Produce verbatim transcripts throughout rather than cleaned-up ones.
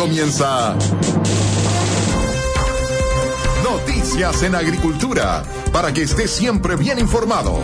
comienza Noticias en Agricultura, para que estés siempre bien informado.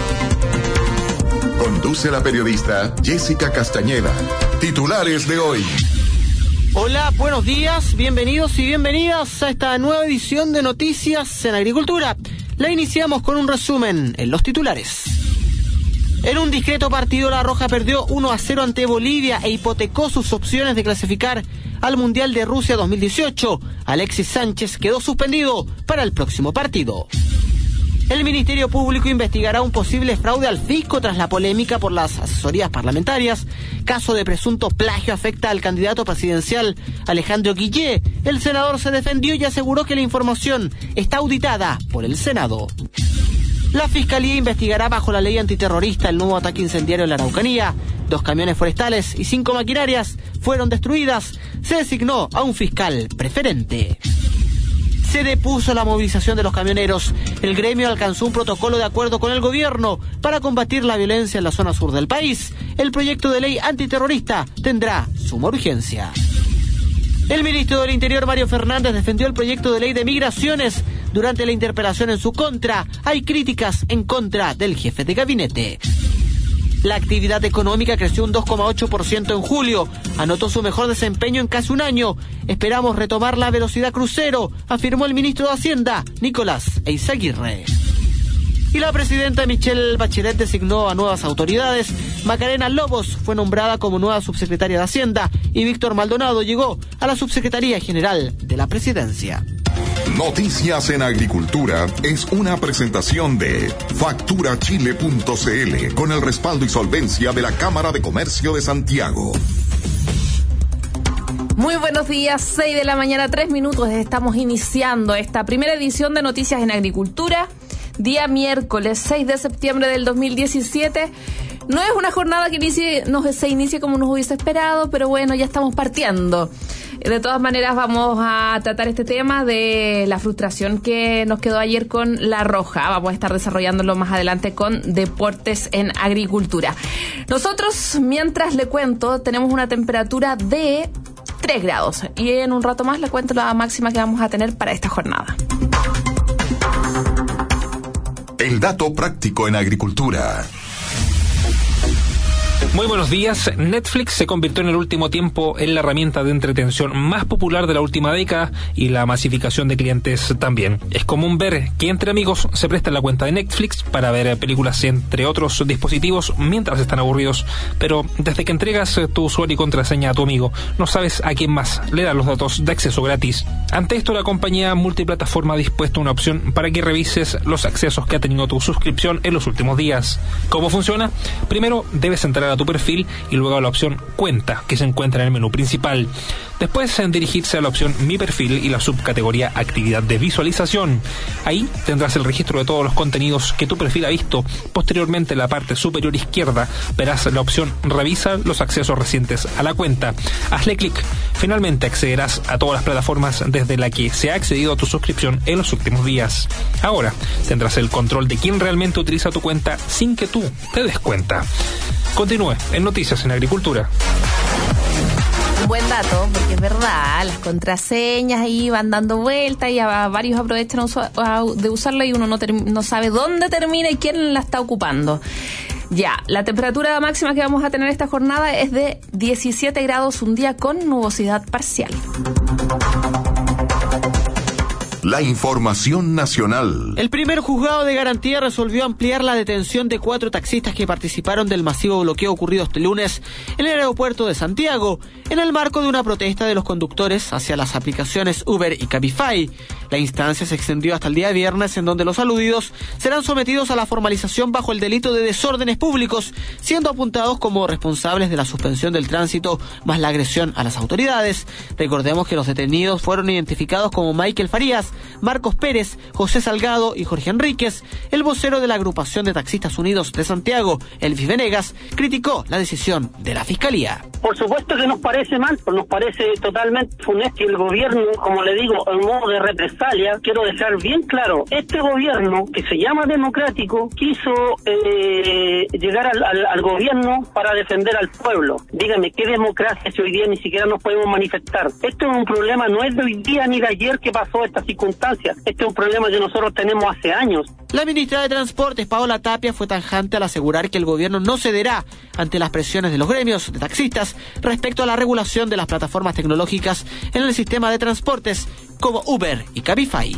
Conduce la periodista Jessica Castañeda. Titulares de hoy. Hola, buenos días, bienvenidos y bienvenidas a esta nueva edición de Noticias en Agricultura. La iniciamos con un resumen en los titulares. En un discreto partido, La Roja perdió uno a cero ante Bolivia e hipotecó sus opciones de clasificar al Mundial de Rusia dos mil dieciocho. Alexis Sánchez quedó suspendido para el próximo partido. El Ministerio Público investigará un posible fraude al fisco tras la polémica por las asesorías parlamentarias. Caso de presunto plagio afecta al candidato presidencial Alejandro Guillé. El senador se defendió y aseguró que la información está auditada por el Senado. La Fiscalía investigará bajo la ley antiterrorista el nuevo ataque incendiario en la Araucanía. Dos camiones forestales y cinco maquinarias fueron destruidas. Se designó a un fiscal preferente. Se depuso la movilización de los camioneros. El gremio alcanzó un protocolo de acuerdo con el gobierno para combatir la violencia en la zona sur del país. El proyecto de ley antiterrorista tendrá suma urgencia. El ministro del Interior, Mario Fernández, defendió el proyecto de ley de migraciones durante la interpelación en su contra. Hay críticas en contra del jefe de gabinete. La actividad económica creció un dos coma ocho por ciento en julio. Anotó su mejor desempeño en casi un año. Esperamos retomar la velocidad crucero, afirmó el ministro de Hacienda, Nicolás Eizaguirre. Y la presidenta Michelle Bachelet designó a nuevas autoridades. Macarena Lobos fue nombrada como nueva subsecretaria de Hacienda y Víctor Maldonado llegó a la Subsecretaría General de la Presidencia. Noticias en Agricultura es una presentación de factura chile punto c l con el respaldo y solvencia de la Cámara de Comercio de Santiago. Muy buenos días, seis de la mañana, tres minutos. Estamos iniciando esta primera edición de Noticias en Agricultura. Día miércoles seis de septiembre del dos mil diecisiete. No es una jornada que inicie, no se inicie como nos hubiese esperado, pero bueno, ya estamos partiendo. De todas maneras, vamos a tratar este tema de la frustración que nos quedó ayer con La Roja. Vamos a estar desarrollándolo más adelante con Deportes en Agricultura. Nosotros, mientras le cuento, tenemos una temperatura de tres grados. Y en un rato más le cuento la máxima que vamos a tener para esta jornada. El dato práctico en agricultura. Muy buenos días. Netflix se convirtió en el último tiempo en la herramienta de entretención más popular de la última década y la masificación de clientes también. Es común ver que entre amigos se prestan la cuenta de Netflix para ver películas entre otros dispositivos mientras están aburridos, pero desde que entregas tu usuario y contraseña a tu amigo, no sabes a quién más le da los datos de acceso gratis. Ante esto, la compañía multiplataforma ha dispuesto una opción para que revises los accesos que ha tenido tu suscripción en los últimos días. ¿Cómo funciona? Primero, debes entrar a tu perfil y luego a la opción Cuenta, que se encuentra en el menú principal. Después, en dirigirse a la opción Mi perfil y la subcategoría Actividad de visualización. Ahí tendrás el registro de todos los contenidos que tu perfil ha visto. Posteriormente, en la parte superior izquierda, verás la opción Revisa los accesos recientes a la cuenta. Hazle clic. Finalmente, accederás a todas las plataformas desde la que se ha accedido a tu suscripción en los últimos días. Ahora, tendrás el control de quién realmente utiliza tu cuenta sin que tú te des cuenta. Continúe en Noticias en Agricultura. Un buen dato, porque es verdad, las contraseñas ahí van dando vueltas y a varios aprovechan de usarla y uno no, term- no sabe dónde termina y quién la está ocupando. Ya, la temperatura máxima que vamos a tener esta jornada es de diecisiete grados, un día con nubosidad parcial. La información nacional. El primer juzgado de garantía resolvió ampliar la detención de cuatro taxistas que participaron del masivo bloqueo ocurrido este lunes en el aeropuerto de Santiago, en el marco de una protesta de los conductores hacia las aplicaciones Uber y Cabify. La instancia se extendió hasta el día viernes, en donde los aludidos serán sometidos a la formalización bajo el delito de desórdenes públicos, siendo apuntados como responsables de la suspensión del tránsito más la agresión a las autoridades. Recordemos que los detenidos fueron identificados como Michael Farías, Marcos Pérez, José Salgado y Jorge Enríquez. El vocero de la agrupación de taxistas unidos de Santiago, Elvis Venegas, criticó la decisión de la Fiscalía. Por supuesto que nos parece mal, pues nos parece totalmente funesto, y el gobierno, como le digo, en modo de represalia, quiero dejar bien claro, este gobierno, que se llama democrático, quiso eh, llegar al, al, al gobierno para defender al pueblo. Dígame, ¿qué democracia si hoy día ni siquiera nos podemos manifestar? Esto es un problema, no es de hoy día ni de ayer que pasó esta circunstancia, este es un problema que nosotros tenemos hace años. La ministra de Transportes, Paola Tapia, fue tajante al asegurar que el gobierno no cederá ante las presiones de los gremios de taxistas respecto a la regulación de las plataformas tecnológicas en el sistema de transportes como Uber y Cabify.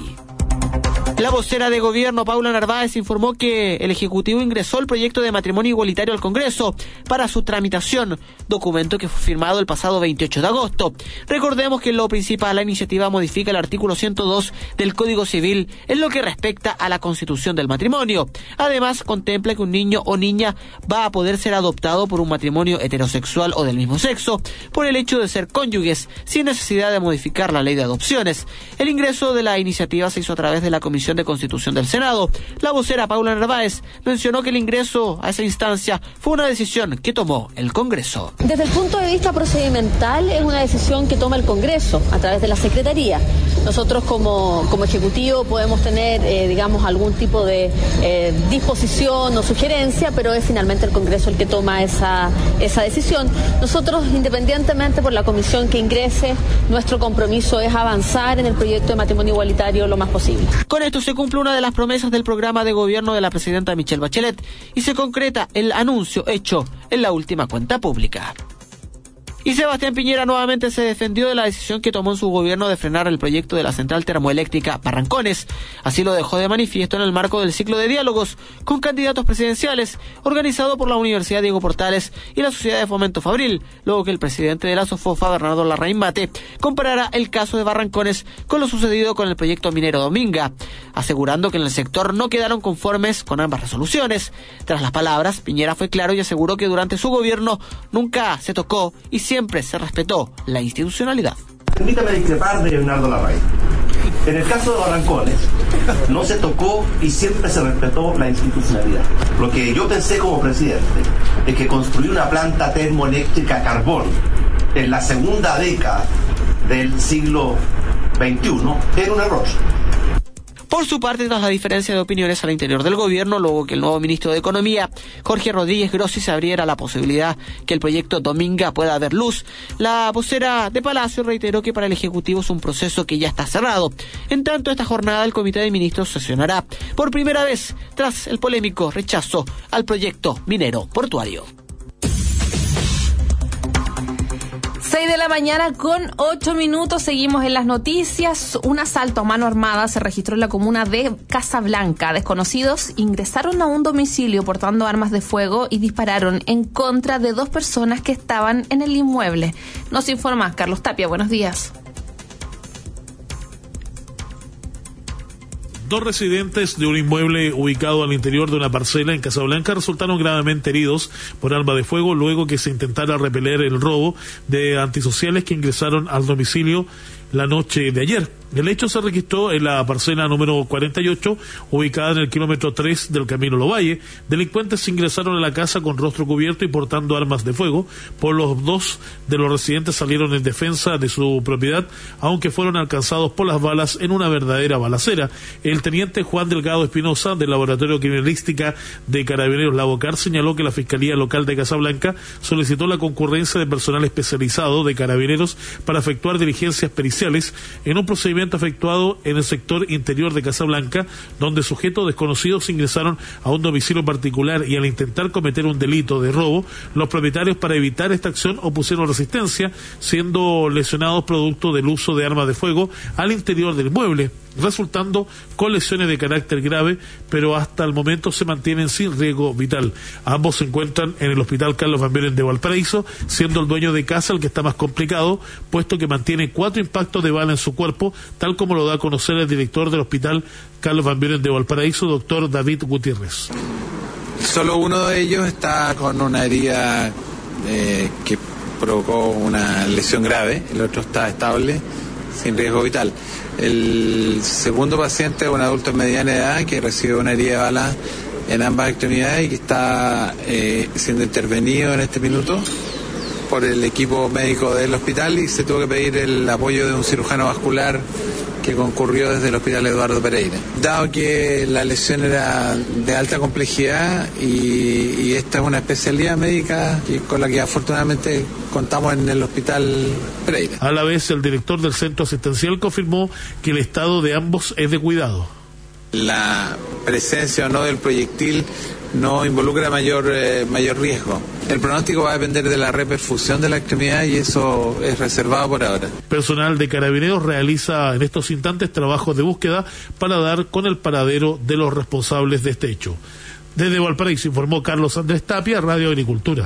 La vocera de gobierno, Paula Narváez, informó que el Ejecutivo ingresó el proyecto de matrimonio igualitario al Congreso para su tramitación, documento que fue firmado el pasado veintiocho de agosto. Recordemos que en lo principal la iniciativa modifica el artículo ciento dos del Código Civil en lo que respecta a la constitución del matrimonio. Además, contempla que un niño o niña va a poder ser adoptado por un matrimonio heterosexual o del mismo sexo por el hecho de ser cónyuges, sin necesidad de modificar la ley de adopciones. El ingreso de la iniciativa se hizo a través de la Comisión de Constitución del Senado. La vocera Paula Narváez mencionó que el ingreso a esa instancia fue una decisión que tomó el Congreso. Desde el punto de vista procedimental es una decisión que toma el Congreso a través de la Secretaría. Nosotros como, como Ejecutivo podemos tener, eh, digamos, algún tipo de eh, disposición o sugerencia, pero es finalmente el Congreso el que toma esa, esa decisión. Nosotros, independientemente por la comisión que ingrese, nuestro compromiso es avanzar en el proyecto de matrimonio igualitario lo más posible. Con esto se cumple una de las promesas del programa de gobierno de la presidenta Michelle Bachelet y se concreta el anuncio hecho en la última cuenta pública. Y Sebastián Piñera nuevamente se defendió de la decisión que tomó en su gobierno de frenar el proyecto de la central termoeléctrica Barrancones. Así lo dejó de manifiesto en el marco del ciclo de diálogos con candidatos presidenciales organizado por la Universidad Diego Portales y la Sociedad de Fomento Fabril, luego que el presidente de la SOFOFA, Bernardo Larraín Mate, comparará el caso de Barrancones con lo sucedido con el proyecto minero Dominga, asegurando que en el sector no quedaron conformes con ambas resoluciones. Tras las palabras, Piñera fue claro y aseguró que durante su gobierno nunca se tocó y siempre se respetó la institucionalidad. Permítame discrepar de Bernardo Larraín. En el caso de Barrancones, no se tocó y siempre se respetó la institucionalidad. Lo que yo pensé como presidente es que construir una planta termoeléctrica a carbón en la segunda década del siglo veintiuno era un error. Por su parte, tras la diferencia de opiniones al interior del gobierno, luego que el nuevo ministro de Economía, Jorge Rodríguez Grossi, se abriera la posibilidad que el proyecto Dominga pueda ver luz, la vocera de Palacio reiteró que para el Ejecutivo es un proceso que ya está cerrado. En tanto, esta jornada el Comité de Ministros sesionará por primera vez tras el polémico rechazo al proyecto minero portuario. seis de la mañana con ocho minutos, seguimos en las noticias. Un asalto a mano armada se registró en la comuna de Casablanca. Desconocidos ingresaron a un domicilio portando armas de fuego y dispararon en contra de dos personas que estaban en el inmueble. Nos informa Carlos Tapia, buenos días. Dos residentes de un inmueble ubicado al interior de una parcela en Casablanca resultaron gravemente heridos por arma de fuego luego que se intentara repeler el robo de antisociales que ingresaron al domicilio la noche de ayer. El hecho se registró en la parcela número cuarenta y ocho, ubicada en el kilómetro tres del Camino Lovalle. Delincuentes ingresaron a la casa con rostro cubierto y portando armas de fuego. Por los dos de los residentes salieron en defensa de su propiedad, aunque fueron alcanzados por las balas en una verdadera balacera. El teniente Juan Delgado Espinosa, del Laboratorio Criminalística de Carabineros Lavocar, señaló que la Fiscalía Local de Casablanca solicitó la concurrencia de personal especializado de Carabineros para efectuar diligencias periciales en un procedimiento efectuado en el sector interior de Casablanca, donde sujetos desconocidos ingresaron a un domicilio particular y al intentar cometer un delito de robo, los propietarios, para evitar esta acción, opusieron resistencia, siendo lesionados producto del uso de armas de fuego al interior del inmueble, resultando con lesiones de carácter grave, pero hasta el momento se mantienen sin riesgo vital. Ambos se encuentran en el Hospital Carlos Van Buren de Valparaíso, siendo el dueño de casa el que está más complicado, puesto que mantiene cuatro impactos de bala en su cuerpo, tal como lo da a conocer el director del Hospital Carlos Van Buren de Valparaíso, doctor David Gutiérrez. Solo uno de ellos está con una herida eh, que provocó una lesión grave, el otro está estable, sin riesgo vital. El segundo paciente es un adulto de mediana edad que recibe una herida de bala en ambas extremidades y que está eh, siendo intervenido en este minuto por el equipo médico del hospital y se tuvo que pedir el apoyo de un cirujano vascular que concurrió desde el Hospital Eduardo Pereira. Dado que la lesión era de alta complejidad y, y esta es una especialidad médica y con la que afortunadamente contamos en el Hospital Pereira. A la vez, el director del centro asistencial confirmó que el estado de ambos es de cuidado. La presencia o no del proyectil no involucra mayor eh, mayor riesgo. El pronóstico va a depender de la reperfusión de la extremidad y eso es reservado por ahora. Personal de Carabineros realiza en estos instantes trabajos de búsqueda para dar con el paradero de los responsables de este hecho. Desde Valparaíso informó Carlos Andrés Tapia, Radio Agricultura.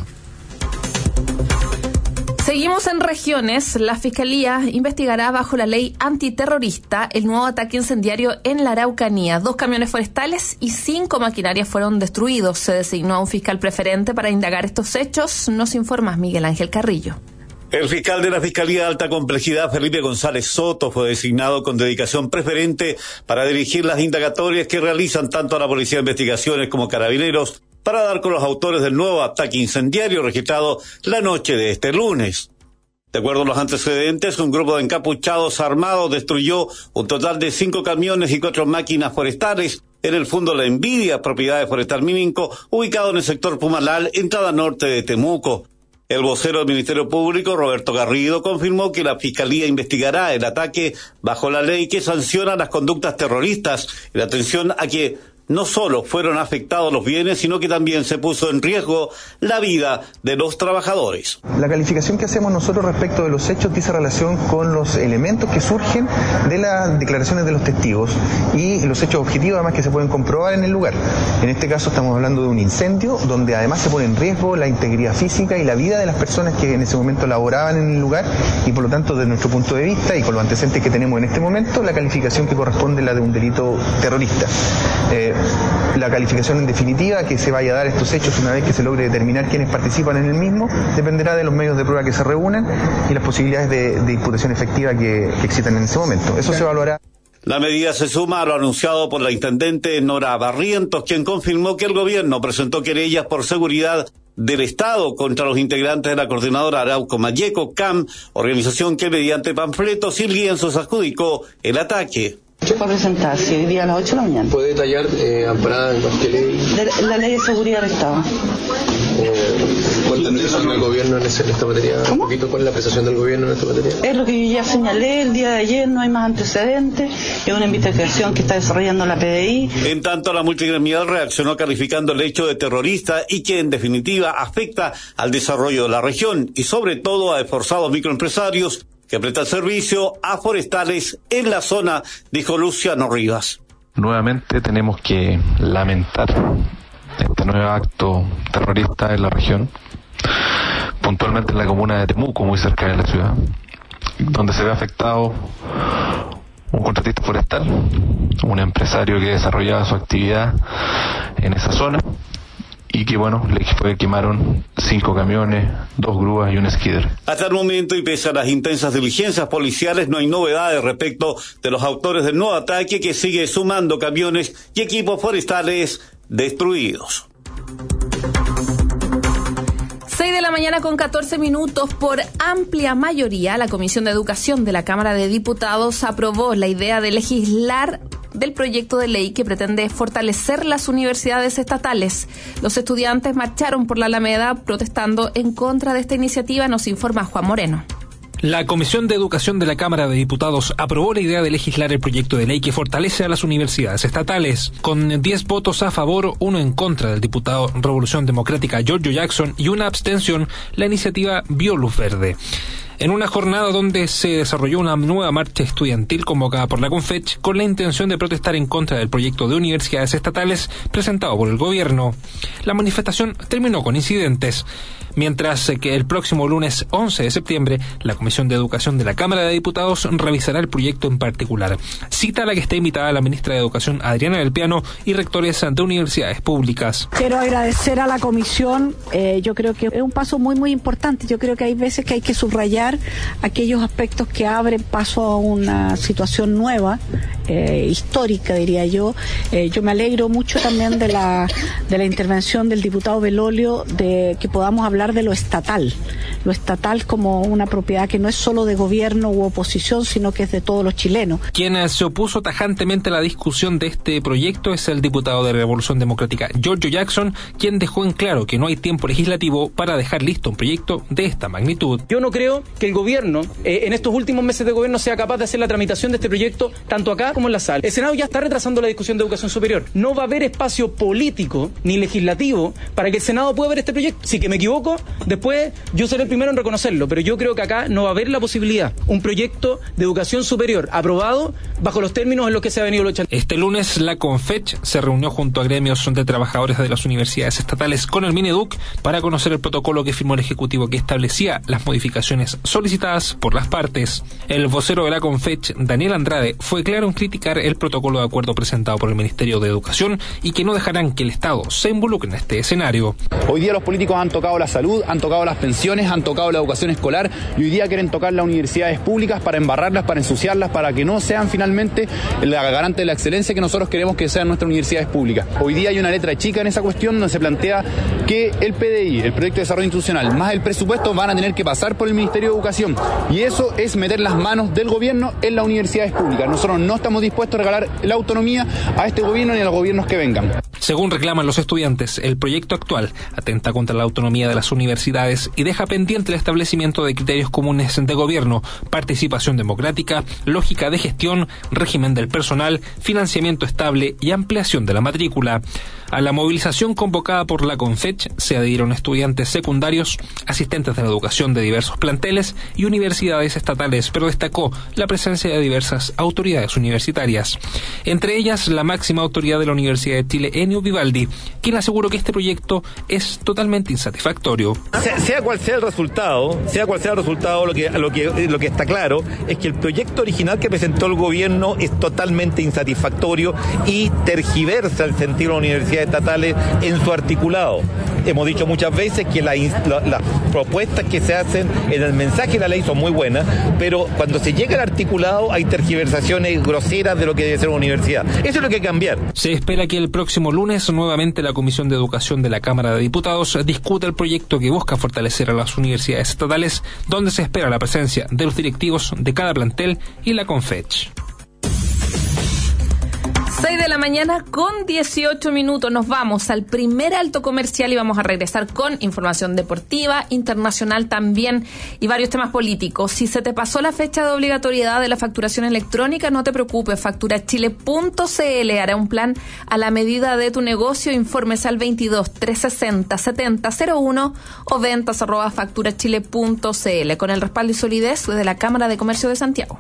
Seguimos en regiones. La Fiscalía investigará bajo la ley antiterrorista el nuevo ataque incendiario en la Araucanía. Dos camiones forestales y cinco maquinarias fueron destruidos. Se designó a un fiscal preferente para indagar estos hechos. Nos informa Miguel Ángel Carrillo. El fiscal de la Fiscalía de Alta Complejidad, Felipe González Soto, fue designado con dedicación preferente para dirigir las indagatorias que realizan tanto la Policía de Investigaciones como Carabineros para dar con los autores del nuevo ataque incendiario registrado la noche de este lunes. De acuerdo a los antecedentes, un grupo de encapuchados armados destruyó un total de cinco camiones y cuatro máquinas forestales en el Fundo La Envidia, propiedad de Forestal Miminco, ubicado en el sector Pumalal, entrada norte de Temuco. El vocero del Ministerio Público, Roberto Garrido, confirmó que la Fiscalía investigará el ataque bajo la ley que sanciona las conductas terroristas y la atención a que no solo fueron afectados los bienes, sino que también se puso en riesgo la vida de los trabajadores. La calificación que hacemos nosotros respecto de los hechos dice relación con los elementos que surgen de las declaraciones de los testigos y los hechos objetivos además que se pueden comprobar en el lugar. En este caso estamos hablando de un incendio donde además se pone en riesgo la integridad física y la vida de las personas que en ese momento laboraban en el lugar y por lo tanto desde nuestro punto de vista y con los antecedentes que tenemos en este momento, la calificación que corresponde es la de un delito terrorista. Eh, La calificación en definitiva que se vaya a dar estos hechos una vez que se logre determinar quiénes participan en el mismo dependerá de los medios de prueba que se reúnen y las posibilidades de, de imputación efectiva que, que existan en ese momento. Eso se evaluará. La medida se suma a lo anunciado por la intendente Nora Barrientos, quien confirmó que el gobierno presentó querellas por seguridad del Estado contra los integrantes de la coordinadora Arauco Mayeco, C A M, organización que mediante panfletos y lienzos adjudicó el ataque. Para presentarse hoy día a las ocho de la mañana. ¿Puede detallar eh, amparada en qué ley? De la ley de seguridad del Estado. Eh, ¿Cuál es la apreciación del gobierno en, ese, en esta materia? ¿Cómo? Un poquito, ¿cuál es la apreciación del gobierno en esta materia? Es lo que yo ya señalé el día de ayer, no hay más antecedentes, es una investigación que está desarrollando la P D I. En tanto, la multigremial reaccionó calificando el hecho de terrorista y que en definitiva afecta al desarrollo de la región y sobre todo a esforzados microempresarios que prestan servicio a forestales en la zona, dijo Luciano Rivas. Nuevamente tenemos que lamentar este nuevo acto terrorista en la región, puntualmente en la comuna de Temuco, muy cerca de la ciudad, donde se ve afectado un contratista forestal, un empresario que desarrollaba su actividad en esa zona y que bueno, le fue, quemaron cinco camiones, dos grúas y un skidder. Hasta el momento y pese a las intensas diligencias policiales no hay novedades respecto de los autores del nuevo ataque que sigue sumando camiones y equipos forestales destruidos. seis de la mañana con catorce minutos. Por amplia mayoría, la Comisión de Educación de la Cámara de Diputados aprobó la idea de legislar del proyecto de ley que pretende fortalecer las universidades estatales. Los estudiantes marcharon por la Alameda protestando en contra de esta iniciativa, nos informa Juan Moreno. La Comisión de Educación de la Cámara de Diputados aprobó la idea de legislar el proyecto de ley que fortalece a las universidades estatales. Con diez votos a favor, uno en contra del diputado Revolución Democrática Giorgio Jackson y una abstención, la iniciativa vio luz verde. En una jornada donde se desarrolló una nueva marcha estudiantil convocada por la CONFECH con la intención de protestar en contra del proyecto de universidades estatales presentado por el gobierno. La manifestación terminó con incidentes, mientras que el próximo lunes once de septiembre la Comisión de Educación de la Cámara de Diputados revisará el proyecto en particular. Cita a la que está invitada la ministra de Educación Adriana del Piano y rectores de universidades públicas. Quiero agradecer a la Comisión, eh, yo creo que es un paso muy muy importante, yo creo que hay veces que hay que subrayar cambiar aquellos aspectos que abren paso a una situación nueva, eh, histórica, diría yo. Eh, yo me alegro mucho también de la, de la intervención del diputado Belolio, de que podamos hablar de lo estatal, lo estatal como una propiedad que no es solo de gobierno u oposición, sino que es de todos los chilenos. Quien se opuso tajantemente a la discusión de este proyecto es el diputado de Revolución Democrática, Giorgio Jackson, quien dejó en claro que no hay tiempo legislativo para dejar listo un proyecto de esta magnitud. Yo no creo que el gobierno, eh, en estos últimos meses de gobierno, sea capaz de hacer la tramitación de este proyecto, tanto acá como en la sala. El Senado ya está retrasando la discusión de educación superior. No va a haber espacio político ni legislativo para que el Senado pueda ver este proyecto. Si que me equivoco, después yo seré el primero en reconocerlo, pero yo creo que acá no va a haber la posibilidad. Un proyecto de educación superior aprobado bajo los términos en los que se ha venido luchando. Este lunes la CONFECH se reunió junto a gremios de trabajadores de las universidades estatales con el Mineduc para conocer el protocolo que firmó el Ejecutivo que establecía las modificaciones solicitadas por las partes. El vocero de la CONFECH, Daniel Andrade, fue claro en criticar el protocolo de acuerdo presentado por el Ministerio de Educación y que no dejarán que el Estado se involucre en este escenario. Hoy día los políticos han tocado la salud, han tocado las pensiones, han tocado la educación escolar y hoy día quieren tocar las universidades públicas para embarrarlas, para ensuciarlas, para que no sean finalmente la garante de la excelencia que nosotros queremos que sean nuestras universidades públicas. Hoy día hay una letra chica en esa cuestión donde se plantea que el P D I, el Proyecto de Desarrollo Institucional, más el presupuesto van a tener que pasar por el Ministerio de Educación y eso es meter las manos del gobierno en las universidades públicas. Nosotros no estamos dispuestos a regalar la autonomía a este gobierno ni a los gobiernos que vengan. Según reclaman los estudiantes, el proyecto actual atenta contra la autonomía de las universidades y deja pendiente el establecimiento de criterios comunes de gobierno, participación democrática, lógica de gestión, régimen del personal, financiamiento estable y ampliación de la matrícula. A la movilización convocada por la CONFECH se adhirieron estudiantes secundarios, asistentes de la educación de diversos planteles y universidades estatales, pero destacó la presencia de diversas autoridades universitarias. Entre ellas, la máxima autoridad de la Universidad de Chile, Ennio Vivaldi, quien aseguró que este proyecto es totalmente insatisfactorio. Sea, sea cual sea el resultado, sea cual sea el resultado, lo que, lo que, lo que está claro es que el proyecto original que presentó el gobierno es totalmente insatisfactorio y tergiversa el sentido de la universidad estatales en su articulado. Hemos dicho muchas veces que la, la, las propuestas que se hacen en el mensaje de la ley son muy buenas, pero cuando se llega al articulado hay tergiversaciones groseras de lo que debe ser una universidad. Eso es lo que hay que cambiar. Se espera que el próximo lunes nuevamente la Comisión de Educación de la Cámara de Diputados discuta el proyecto que busca fortalecer a las universidades estatales, donde se espera la presencia de los directivos de cada plantel y la CONFECH. seis de la mañana con dieciocho minutos. Nos vamos al primer alto comercial y vamos a regresar con información deportiva, internacional también y varios temas políticos. Si se te pasó la fecha de obligatoriedad de la facturación electrónica, no te preocupes. Facturachile punto c l hará un plan a la medida de tu negocio. Informes al veintidós, trescientos sesenta, setenta cero uno o ventas arroba facturachile punto c l con el respaldo y solidez de la Cámara de Comercio de Santiago.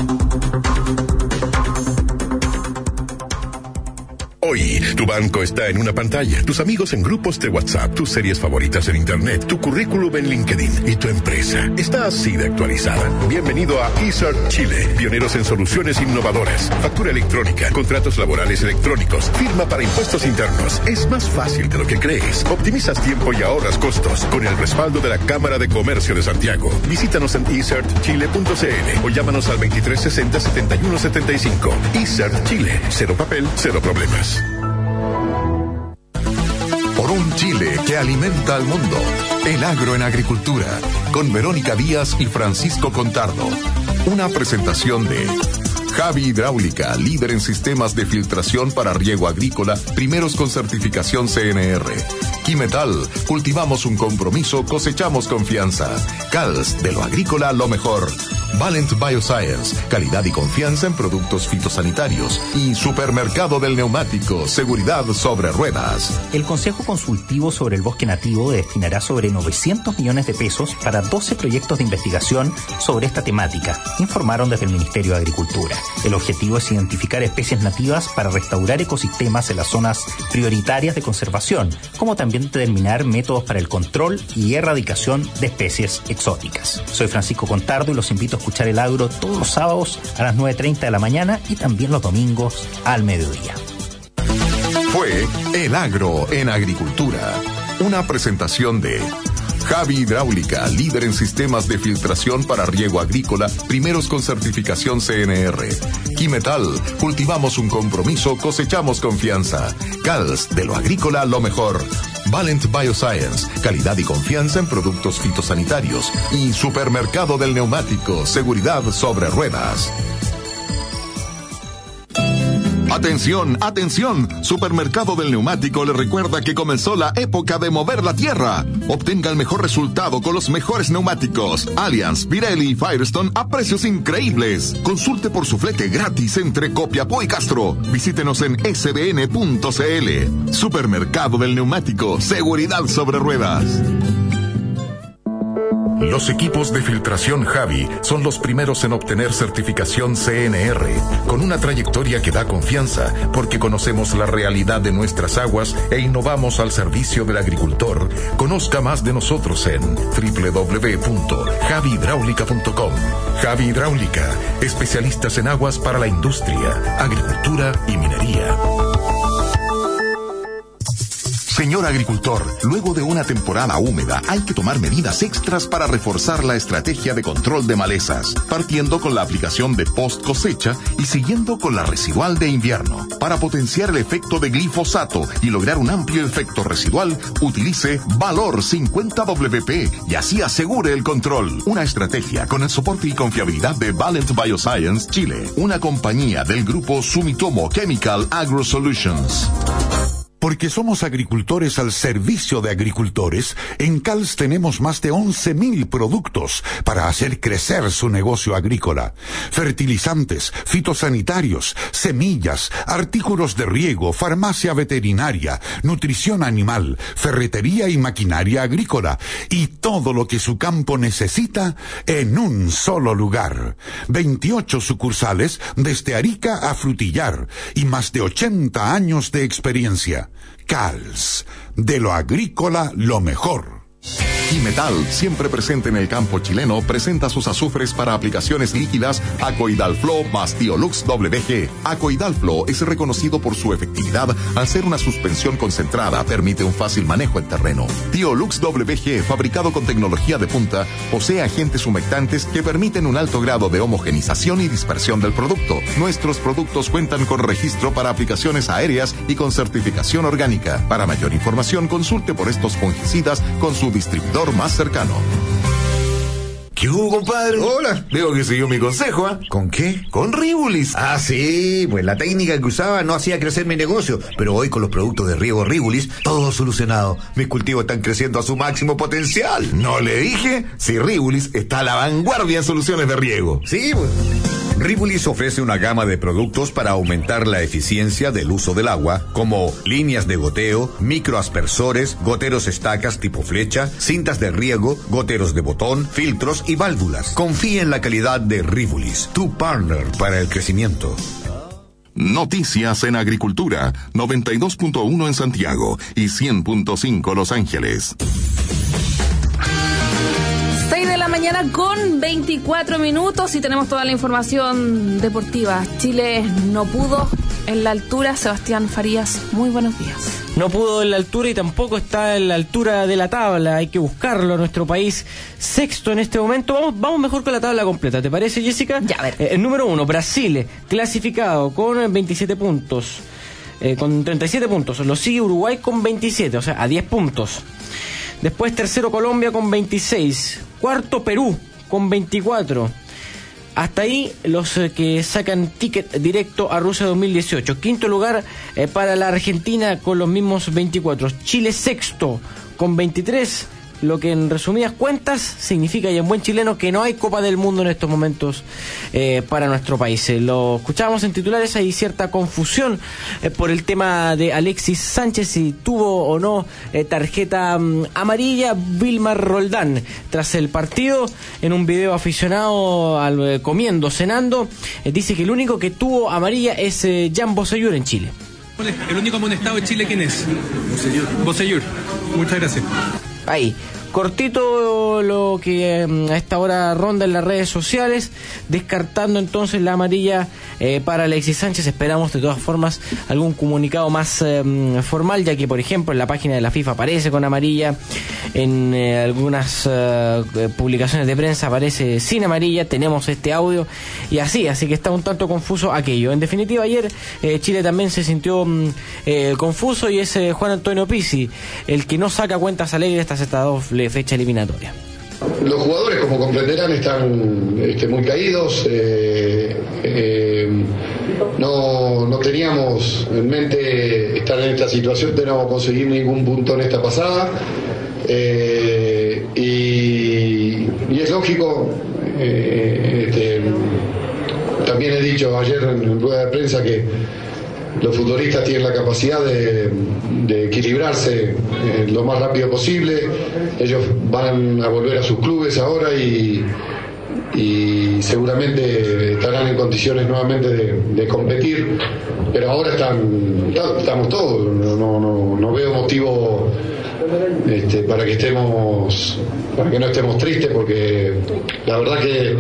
Hoy, tu banco está en una pantalla, tus amigos en grupos de WhatsApp, tus series favoritas en Internet, tu currículum en LinkedIn y tu empresa está así de actualizada. Bienvenido a eCert Chile, pioneros en soluciones innovadoras, factura electrónica, contratos laborales electrónicos, firma para impuestos internos. Es más fácil de lo que crees. Optimizas tiempo y ahorras costos con el respaldo de la Cámara de Comercio de Santiago. Visítanos en e cert chile punto c l o llámanos al veintitrés sesenta, setenta y uno setenta y cinco. eCert Chile, cero papel, cero problemas. Por un Chile que alimenta al mundo. El agro en agricultura. Con Verónica Díaz y Francisco Contardo. Una presentación de Javi Hidráulica, líder en sistemas de filtración para riego agrícola, primeros con certificación C N R. Quimetal, cultivamos un compromiso, cosechamos confianza. Cals, de lo agrícola lo mejor. Valent Bioscience, calidad y confianza en productos fitosanitarios. Y Supermercado del Neumático, seguridad sobre ruedas. El Consejo Consultivo sobre el Bosque Nativo destinará sobre novecientos millones de pesos para doce proyectos de investigación sobre esta temática, informaron desde el Ministerio de Agricultura. El objetivo es identificar especies nativas para restaurar ecosistemas en las zonas prioritarias de conservación, como también determinar métodos para el control y erradicación de especies exóticas. Soy Francisco Contardo y los invito a escuchar El Agro todos los sábados a las nueve treinta de la mañana y también los domingos al mediodía. Fue El Agro en Agricultura, una presentación de Javi Hidráulica, líder en sistemas de filtración para riego agrícola, primeros con certificación C N R. Quimetal, cultivamos un compromiso, cosechamos confianza. Cals, de lo agrícola lo mejor. Valent Bioscience, calidad y confianza en productos fitosanitarios. Y Supermercado del Neumático, seguridad sobre ruedas. Atención, atención, Supermercado del Neumático le recuerda que comenzó la época de mover la tierra. Obtenga el mejor resultado con los mejores neumáticos Allianz, Pirelli y Firestone a precios increíbles. Consulte por su flete gratis entre Copiapó y Castro. Visítenos en s b n punto c l. Supermercado del Neumático, seguridad sobre ruedas. Los equipos de filtración Javi son los primeros en obtener certificación C N R, con una trayectoria que da confianza, porque conocemos la realidad de nuestras aguas e innovamos al servicio del agricultor. Conozca más de nosotros en w w w punto javi hidráulica punto com. Javi Hidráulica, especialistas en aguas para la industria, agricultura y minería. Señor agricultor, luego de una temporada húmeda hay que tomar medidas extras para reforzar la estrategia de control de malezas, partiendo con la aplicación de post cosecha y siguiendo con la residual de invierno. Para potenciar el efecto de glifosato y lograr un amplio efecto residual, utilice Valor cincuenta W P y así asegure el control. Una estrategia con el soporte y confiabilidad de Valent Bioscience Chile, una compañía del grupo Sumitomo Chemical Agro Solutions. Porque somos agricultores al servicio de agricultores, en Cals tenemos más de once mil productos para hacer crecer su negocio agrícola. Fertilizantes, fitosanitarios, semillas, artículos de riego, farmacia veterinaria, nutrición animal, ferretería y maquinaria agrícola, y todo lo que su campo necesita en un solo lugar. veintiocho sucursales desde Arica a Frutillar y más de ochenta años de experiencia. Cals, de lo agrícola lo mejor. Quimetal, siempre presente en el campo chileno, presenta sus azufres para aplicaciones líquidas Acoidalflo más Tiolux W G. Acoidalflo es reconocido por su efectividad al ser una suspensión concentrada, permite un fácil manejo en terreno. Tiolux W G, fabricado con tecnología de punta, posee agentes humectantes que permiten un alto grado de homogenización y dispersión del producto. Nuestros productos cuentan con registro para aplicaciones aéreas y con certificación orgánica. Para mayor información, consulte por estos fungicidas con su distribuidor más cercano. ¿Qué hubo, compadre? Hola. Veo que siguió mi consejo, ¿ah? ¿eh? ¿Con qué? Con Rivulis. Ah, sí, pues la técnica que usaba no hacía crecer mi negocio, pero hoy con los productos de riego Rivulis, todo solucionado. Mis cultivos están creciendo a su máximo potencial. ¿No le dije? Si Rivulis está a la vanguardia en soluciones de riego. Sí, pues. Rivulis ofrece una gama de productos para aumentar la eficiencia del uso del agua, como líneas de goteo, microaspersores, goteros estacas tipo flecha, cintas de riego, goteros de botón, filtros y válvulas. Confía en la calidad de Rivulis, tu partner para el crecimiento. Noticias en Agricultura, noventa y dos punto uno en Santiago y cien punto cinco Los Ángeles. seis de la mañana con veinticuatro minutos y tenemos toda la información deportiva. Chile no pudo en la altura. Sebastián Farías, muy buenos días. No pudo en la altura y tampoco está en la altura de la tabla. Hay que buscarlo. Nuestro país sexto en este momento. Vamos, vamos mejor con la tabla completa. ¿Te parece, Jessica? Ya, a ver. Eh, el número uno, Brasil, clasificado con veintisiete puntos. Eh, con treinta y siete puntos. Lo sigue Uruguay con veintisiete, o sea, a diez puntos. Después tercero Colombia con veintiséis. Cuarto Perú con veinticuatro. Hasta ahí los eh, que sacan ticket directo a Rusia dos mil dieciocho. Quinto lugar eh, para la Argentina con los mismos veinticuatro. Chile sexto con veintitrés. Lo que en resumidas cuentas significa, y en buen chileno, que no hay Copa del Mundo en estos momentos eh, para nuestro país. Eh, lo escuchábamos en titulares, hay cierta confusión eh, por el tema de Alexis Sánchez, si tuvo o no eh, tarjeta um, amarilla. Vilmar Roldán, tras el partido, en un video aficionado al, eh, comiendo, cenando, eh, dice que el único que tuvo amarilla es eh, Jan Bosellur en Chile. El único amonestado de Chile, ¿quién es? Bosellur. Bosellur. Muchas gracias. Ahí, Cortito lo que a esta hora ronda en las redes sociales, descartando entonces la amarilla eh, para Alexis Sánchez. Esperamos de todas formas algún comunicado más eh, formal, ya que por ejemplo en la página de la FIFA aparece con amarilla, en eh, algunas eh, publicaciones de prensa aparece sin amarilla, tenemos este audio y así, así que está un tanto confuso aquello. En definitiva, ayer eh, Chile también se sintió eh, confuso y es eh, Juan Antonio Pizzi el que no saca cuentas alegres estas estas dos fecha eliminatoria. Los jugadores, como comprenderán, están este, muy caídos. Eh, eh, no, no teníamos en mente estar en esta situación de no conseguir ningún punto en esta pasada. Eh, y, y es lógico, eh, este, también he dicho ayer en, en rueda de prensa que los futbolistas tienen la capacidad de, de equilibrarse eh, lo más rápido posible. Ellos van a volver a sus clubes ahora y, y seguramente estarán en condiciones nuevamente de, de competir, pero ahora están, estamos todos, no, no, no, no veo motivo este, para que estemos para que no estemos tristes, porque la verdad que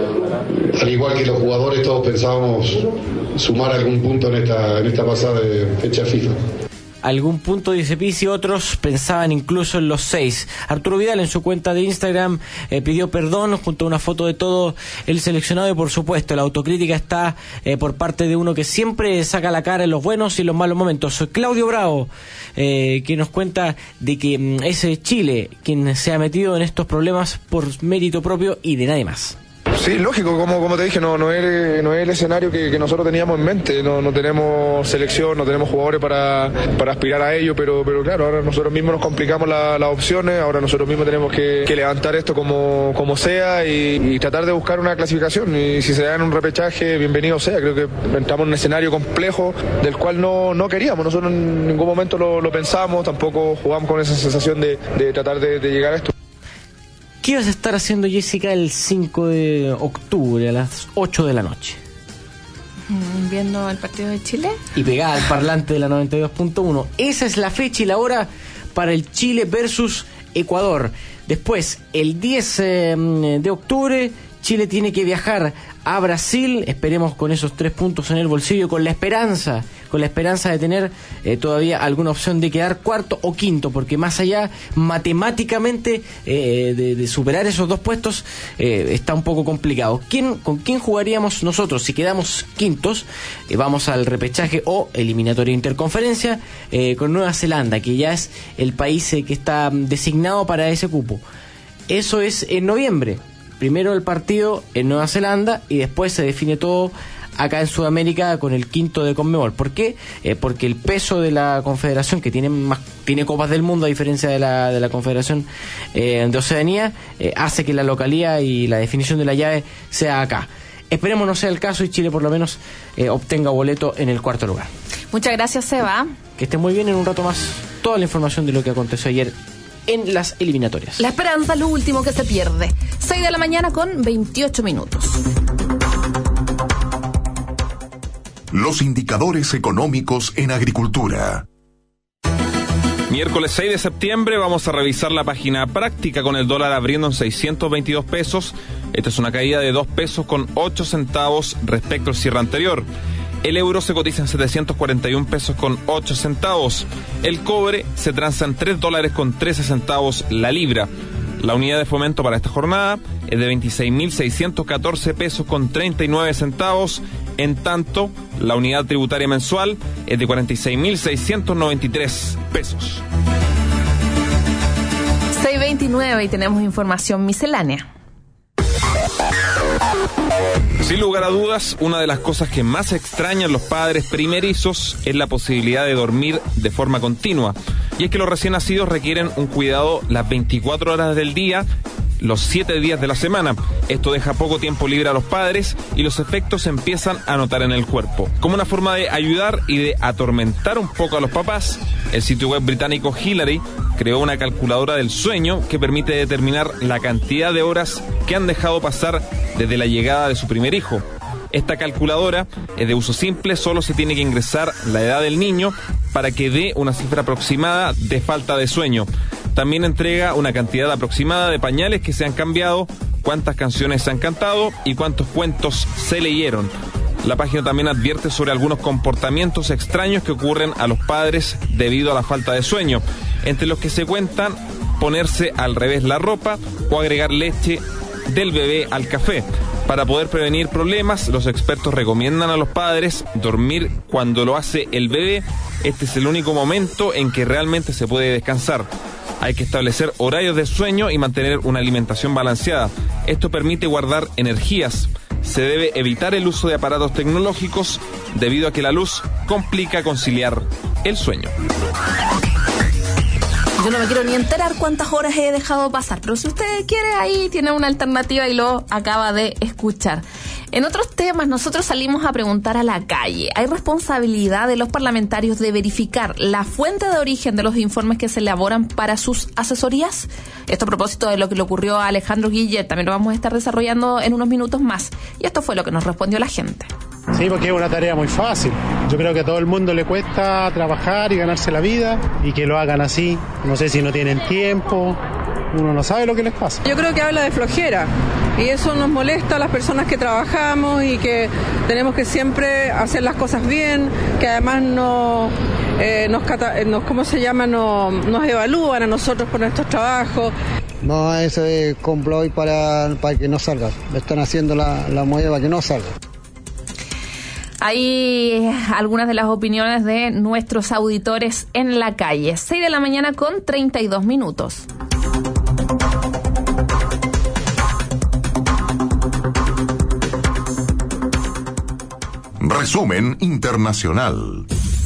al igual que los jugadores todos pensábamos sumar algún punto en esta en esta pasada de fecha FIFA. Algún punto, dice Pizzi, otros pensaban incluso en los seis. Arturo Vidal en su cuenta de Instagram eh, pidió perdón junto a una foto de todo el seleccionado y por supuesto la autocrítica está eh, por parte de uno que siempre saca la cara en los buenos y los malos momentos. Claudio Bravo, eh, que nos cuenta de que mm, es Chile quien se ha metido en estos problemas por mérito propio y de nadie más. Sí, lógico, como, como te dije, no, no, es, no es el escenario que, que nosotros teníamos en mente, no, no tenemos selección, no tenemos jugadores para, para aspirar a ello, pero, pero claro, ahora nosotros mismos nos complicamos la, las opciones, ahora nosotros mismos tenemos que, que levantar esto como, como sea y, y tratar de buscar una clasificación, y si se da en un repechaje, bienvenido sea. Creo que entramos en un escenario complejo del cual no, no queríamos, nosotros en ningún momento lo, lo pensamos, tampoco jugamos con esa sensación de, de tratar de, de llegar a esto. ¿Qué vas a estar haciendo, Jessica, el cinco de octubre a las ocho de la noche? Viendo el partido de Chile. Y pegada al parlante de la noventa y dos punto uno. Esa es la fecha y la hora para el Chile versus Ecuador. Después, el diez de octubre, Chile tiene que viajar a Brasil. Esperemos con esos tres puntos en el bolsillo, con la esperanza, con la esperanza de tener eh, todavía alguna opción de quedar cuarto o quinto, porque más allá matemáticamente eh, de, de superar esos dos puestos eh, está un poco complicado. ¿Quién, ¿Con quién jugaríamos nosotros si quedamos quintos? Eh, vamos al repechaje o eliminatoria interconferencia eh, con Nueva Zelanda, que ya es el país eh, que está designado para ese cupo. Eso es en noviembre. Primero el partido en Nueva Zelanda y después se define todo acá en Sudamérica con el quinto de Conmebol. ¿Por qué? Eh, porque el peso de la confederación, que tiene más tiene copas del mundo a diferencia de la de la confederación eh, de Oceanía, eh, hace que la localía y la definición de la llave sea acá. Esperemos no sea el caso y Chile por lo menos eh, obtenga boleto en el cuarto lugar. Muchas gracias, Seba. Que esté muy bien. En un rato más toda la información de lo que aconteció ayer en las eliminatorias. La esperanza, lo último que se pierde. seis de la mañana con veintiocho minutos. Los indicadores económicos en agricultura. Miércoles seis de septiembre vamos a revisar la página práctica con el dólar abriendo en seiscientos veintidós pesos. Esta es una caída de dos pesos con ocho centavos respecto al cierre anterior. El euro se cotiza en setecientos cuarenta y un pesos con ocho centavos. El cobre se transa en tres dólares con trece centavos la libra. La unidad de fomento para esta jornada es de veintiséis mil seiscientos catorce pesos con treinta y nueve centavos. En tanto, la unidad tributaria mensual es de cuarenta y seis mil seiscientos noventa y tres pesos. seis veintinueve y tenemos información miscelánea. Sin lugar a dudas, una de las cosas que más extrañan los padres primerizos es la posibilidad de dormir de forma continua. Y es que los recién nacidos requieren un cuidado las veinticuatro horas del día, los siete días de la semana. Esto deja poco tiempo libre a los padres y los efectos se empiezan a notar en el cuerpo. Como una forma de ayudar y de atormentar un poco a los papás, el sitio web británico Hillary creó una calculadora del sueño que permite determinar la cantidad de horas que han dejado pasar desde la llegada de su primer hijo. Esta calculadora es de uso simple, solo se tiene que ingresar la edad del niño para que dé una cifra aproximada de falta de sueño. También entrega una cantidad aproximada de pañales que se han cambiado, cuántas canciones se han cantado y cuántos cuentos se leyeron. La página también advierte sobre algunos comportamientos extraños que ocurren a los padres debido a la falta de sueño, entre los que se cuentan ponerse al revés la ropa o agregar leche del bebé al café. Para poder prevenir problemas, los expertos recomiendan a los padres dormir cuando lo hace el bebé. Este es el único momento en que realmente se puede descansar. Hay que establecer horarios de sueño y mantener una alimentación balanceada. Esto permite guardar energías. Se debe evitar el uso de aparatos tecnológicos debido a que la luz complica conciliar el sueño. Yo no me quiero ni enterar cuántas horas he dejado pasar, pero si usted quiere, ahí tiene una alternativa y lo acaba de escuchar. En otros temas, nosotros salimos a preguntar a la calle. ¿Hay responsabilidad de los parlamentarios de verificar la fuente de origen de los informes que se elaboran para sus asesorías? Esto a propósito de lo que le ocurrió a Alejandro Guillet, también lo vamos a estar desarrollando en unos minutos más. Y esto fue lo que nos respondió la gente. Sí, porque es una tarea muy fácil. Yo creo que a todo el mundo le cuesta trabajar y ganarse la vida y que lo hagan así. No sé si no tienen tiempo, uno no sabe lo que les pasa. Yo creo que habla de flojera y eso nos molesta a las personas que trabajamos y que tenemos que siempre hacer las cosas bien, que además no, eh, nos, nos, ¿cómo se llama? No, nos evalúan a nosotros por nuestros trabajos. No, eso es complot para, para que no salga. Le están haciendo la, la movida para que no salga. Hay algunas de las opiniones de nuestros auditores en la calle. seis de la mañana con treinta y dos minutos. Resumen internacional.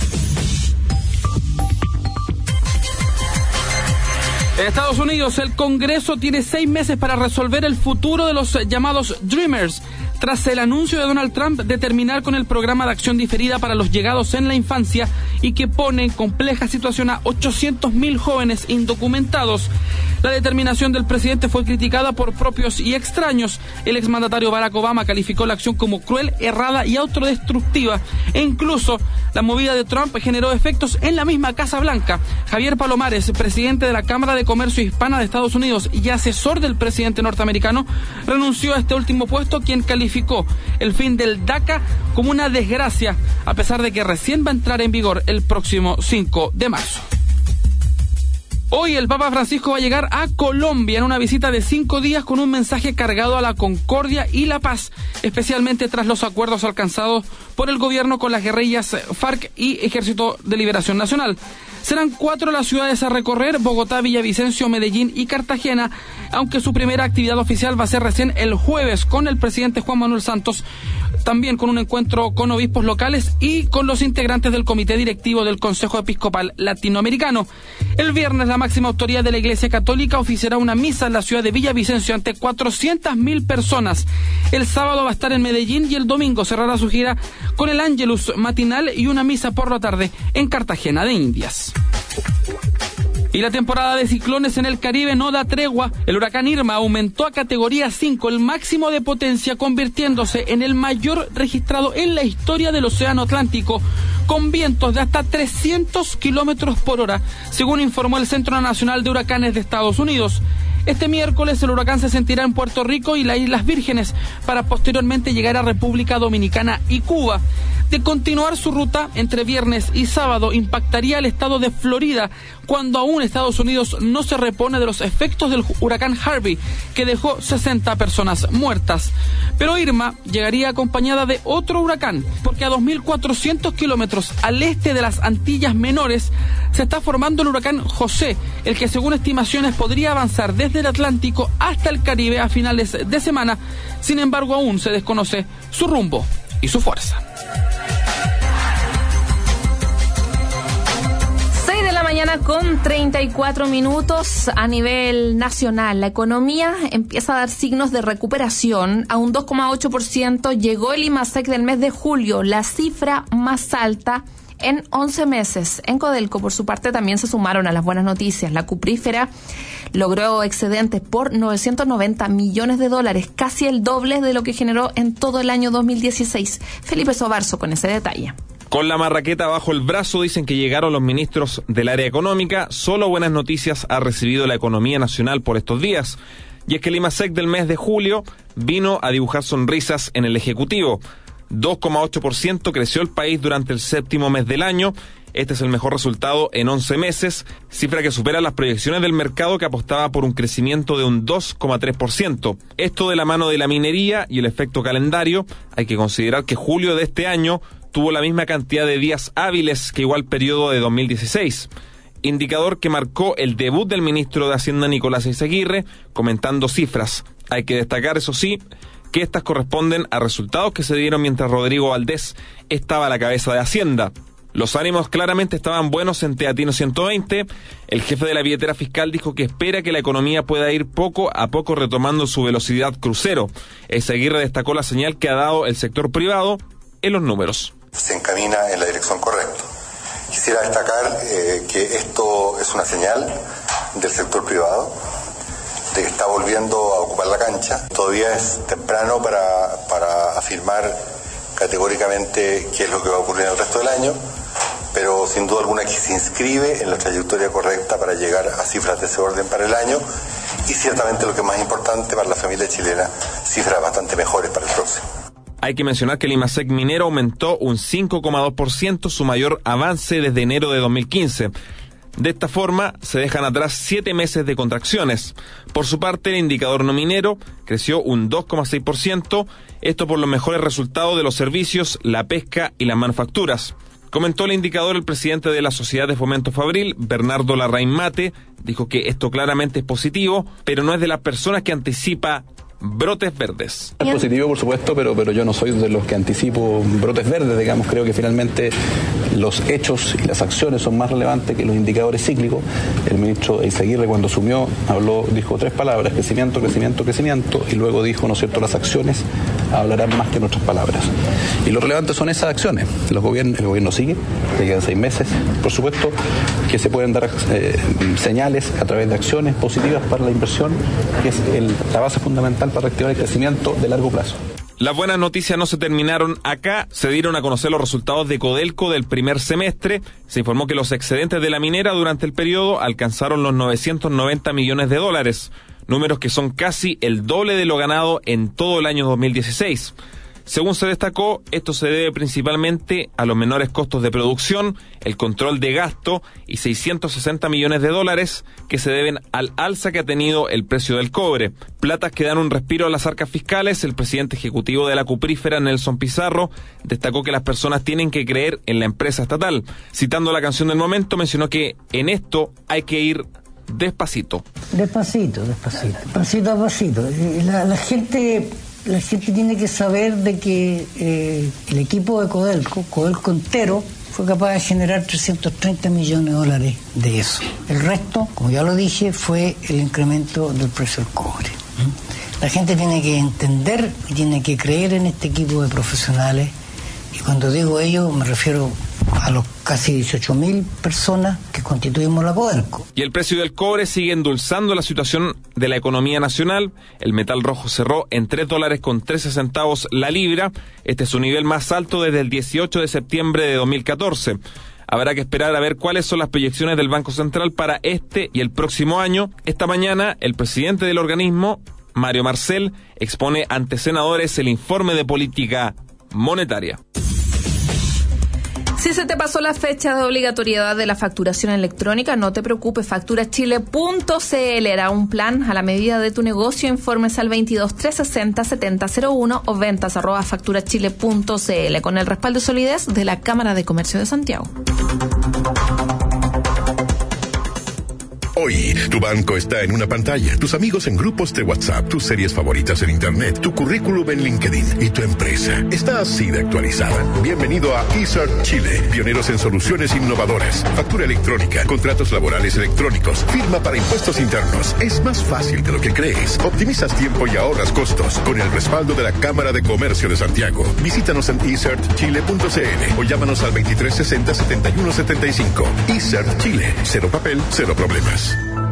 En Estados Unidos, el Congreso tiene seis meses para resolver el futuro de los llamados Dreamers, tras el anuncio de Donald Trump de terminar con el programa de acción diferida para los llegados en la infancia y que pone en compleja situación a ochocientos mil jóvenes indocumentados. La determinación del presidente fue criticada por propios y extraños. El exmandatario Barack Obama calificó la acción como cruel, errada y autodestructiva. E incluso la movida de Trump generó efectos en la misma Casa Blanca. Javier Palomares, presidente de la Cámara de Comercio Hispana de Estados Unidos y asesor del presidente norteamericano, renunció a este último puesto, quien calificó el fin del DACA como una desgracia, a pesar de que recién va a entrar en vigor el próximo cinco de marzo. Hoy el Papa Francisco va a llegar a Colombia en una visita de cinco días con un mensaje cargado a la concordia y la paz, especialmente tras los acuerdos alcanzados por el gobierno con las guerrillas FARC y Ejército de Liberación Nacional. Serán cuatro las ciudades a recorrer: Bogotá, Villavicencio, Medellín y Cartagena, aunque su primera actividad oficial va a ser recién el jueves con el presidente Juan Manuel Santos, también con un encuentro con obispos locales y con los integrantes del comité directivo del Consejo Episcopal Latinoamericano. El viernes la máxima autoridad de la Iglesia Católica oficiará una misa en la ciudad de Villavicencio ante cuatrocientas mil personas. El sábado va a estar en Medellín y el domingo cerrará su gira con el Ángelus matinal y una misa por la tarde en Cartagena de Indias. Y la temporada de ciclones en el Caribe no da tregua. El huracán Irma aumentó a categoría cinco, el máximo de potencia, convirtiéndose en el mayor registrado en la historia del Océano Atlántico, con vientos de hasta trescientos kilómetros por hora, según informó el Centro Nacional de Huracanes de Estados Unidos. Este miércoles el huracán se sentirá en Puerto Rico y las Islas Vírgenes, para posteriormente llegar a República Dominicana y Cuba. De continuar su ruta entre viernes y sábado, impactaría el estado de Florida, cuando aún Estados Unidos no se repone de los efectos del huracán Harvey, que dejó sesenta personas muertas. Pero Irma llegaría acompañada de otro huracán, porque a dos mil cuatrocientos kilómetros al este de las Antillas Menores se está formando el huracán José, el que según estimaciones podría avanzar desde el Atlántico hasta el Caribe a finales de semana. Sin embargo, aún se desconoce su rumbo y su fuerza. seis de la mañana con treinta y cuatro minutos. A nivel nacional, la economía empieza a dar signos de recuperación. A un dos coma ocho por ciento llegó el IMASEC del mes de julio, la cifra más alta en once meses. En Codelco, por su parte, también se sumaron a las buenas noticias. La cuprífera logró excedentes por novecientos noventa millones de dólares, casi el doble de lo que generó en todo el año dos mil dieciséis. Felipe Sobarzo con ese detalle. Con la marraqueta bajo el brazo dicen que llegaron los ministros del área económica. Solo buenas noticias ha recibido la economía nacional por estos días. Y es que el IMASEC del mes de julio vino a dibujar sonrisas en el Ejecutivo. dos coma ocho por ciento creció el país durante el séptimo mes del año. Este es el mejor resultado en once meses, cifra que supera las proyecciones del mercado que apostaba por un crecimiento de un dos coma tres por ciento. Esto de la mano de la minería y el efecto calendario. Hay que considerar que julio de este año tuvo la misma cantidad de días hábiles que igual periodo de dos mil dieciséis. Indicador que marcó el debut del ministro de Hacienda Nicolás Eizaguirre, comentando cifras. Hay que destacar, eso sí, que estas corresponden a resultados que se dieron mientras Rodrigo Valdés estaba a la cabeza de Hacienda. Los ánimos claramente estaban buenos en Teatino ciento veinte. El jefe de la billetera fiscal dijo que espera que la economía pueda ir poco a poco retomando su velocidad crucero. Eizaguirre destacó la señal que ha dado el sector privado en los números. Se encamina en la dirección correcta. Quisiera destacar eh, que esto es una señal del sector privado, de que está volviendo a ocupar la cancha. Todavía es temprano para, para afirmar categóricamente qué es lo que va a ocurrir en el resto del año, pero sin duda alguna que se inscribe en la trayectoria correcta para llegar a cifras de ese orden para el año y ciertamente lo que es más importante para la familia chilena, cifras bastante mejores para el próximo. Hay que mencionar que el IMASEC minero aumentó un cinco coma dos por ciento, su mayor avance desde enero de dos mil quince. De esta forma, se dejan atrás siete meses de contracciones. Por su parte, el indicador no minero creció un dos coma seis por ciento, esto por los mejores resultados de los servicios, la pesca y las manufacturas. Comentó el indicador el presidente de la Sociedad de Fomento Fabril, Bernardo Larraín Mate, dijo que esto claramente es positivo, pero no es de las personas que anticipa brotes verdes. Es positivo, por supuesto, pero, pero yo no soy de los que anticipo brotes verdes, digamos. Creo que finalmente los hechos y las acciones son más relevantes que los indicadores cíclicos. El ministro Eizaguirre, cuando asumió, habló, dijo tres palabras: crecimiento, crecimiento, crecimiento, y luego dijo, ¿no es cierto?, las acciones hablarán más que nuestras palabras. Y lo relevante son esas acciones. Los gobiernos, el gobierno sigue, le quedan seis meses. Por supuesto que se pueden dar eh, señales a través de acciones positivas para la inversión, que es el, la base fundamental para reactivar el crecimiento de largo plazo. Las buenas noticias no se terminaron acá. Se dieron a conocer los resultados de Codelco del primer semestre. Se informó que los excedentes de la minera durante el periodo alcanzaron los novecientos noventa millones de dólares, números que son casi el doble de lo ganado en todo el año dos mil dieciséis. Según se destacó, esto se debe principalmente a los menores costos de producción, el control de gasto y seiscientos sesenta millones de dólares que se deben al alza que ha tenido el precio del cobre. Platas que dan un respiro a las arcas fiscales. El presidente ejecutivo de la Cuprífera, Nelson Pizarro, destacó que las personas tienen que creer en la empresa estatal. Citando la canción del momento, mencionó que en esto hay que ir despacito. Despacito, despacito, pasito a pasito. La, la gente... La gente tiene que saber de que eh, el equipo de Codelco, Codelco entero, fue capaz de generar trescientos treinta millones de dólares de eso. El resto, como ya lo dije, fue el incremento del precio del cobre. La gente tiene que entender y tiene que creer en este equipo de profesionales. Y cuando digo ello, me refiero a los casi dieciocho mil personas que constituimos la Codelco. Y el precio del cobre sigue endulzando la situación de la economía nacional. El metal rojo cerró en tres dólares con trece centavos la libra. Este es su nivel más alto desde el dieciocho de septiembre de dos mil catorce. Habrá que esperar a ver cuáles son las proyecciones del Banco Central para este y el próximo año. Esta mañana, el presidente del organismo, Mario Marcel, expone ante senadores el informe de política monetaria. Si se te pasó la fecha de obligatoriedad de la facturación electrónica, no te preocupes, facturachile punto c l era un plan a la medida de tu negocio. Informes al veintidós trescientos sesenta setenta cero uno o ventas arroba facturachile punto c l con el respaldo y solidez de la Cámara de Comercio de Santiago. Hoy, tu banco está en una pantalla, tus amigos en grupos de WhatsApp, tus series favoritas en Internet, tu currículum en LinkedIn y tu empresa está así de actualizada. Bienvenido a eSert Chile, pioneros en soluciones innovadoras, factura electrónica, contratos laborales electrónicos, firma para impuestos internos. Es más fácil de lo que crees. Optimizas tiempo y ahorras costos con el respaldo de la Cámara de Comercio de Santiago. Visítanos en e sert chile punto c l o llámanos al veintitrés sesenta setenta y uno setenta y cinco. eSert Chile, cero papel, cero problemas.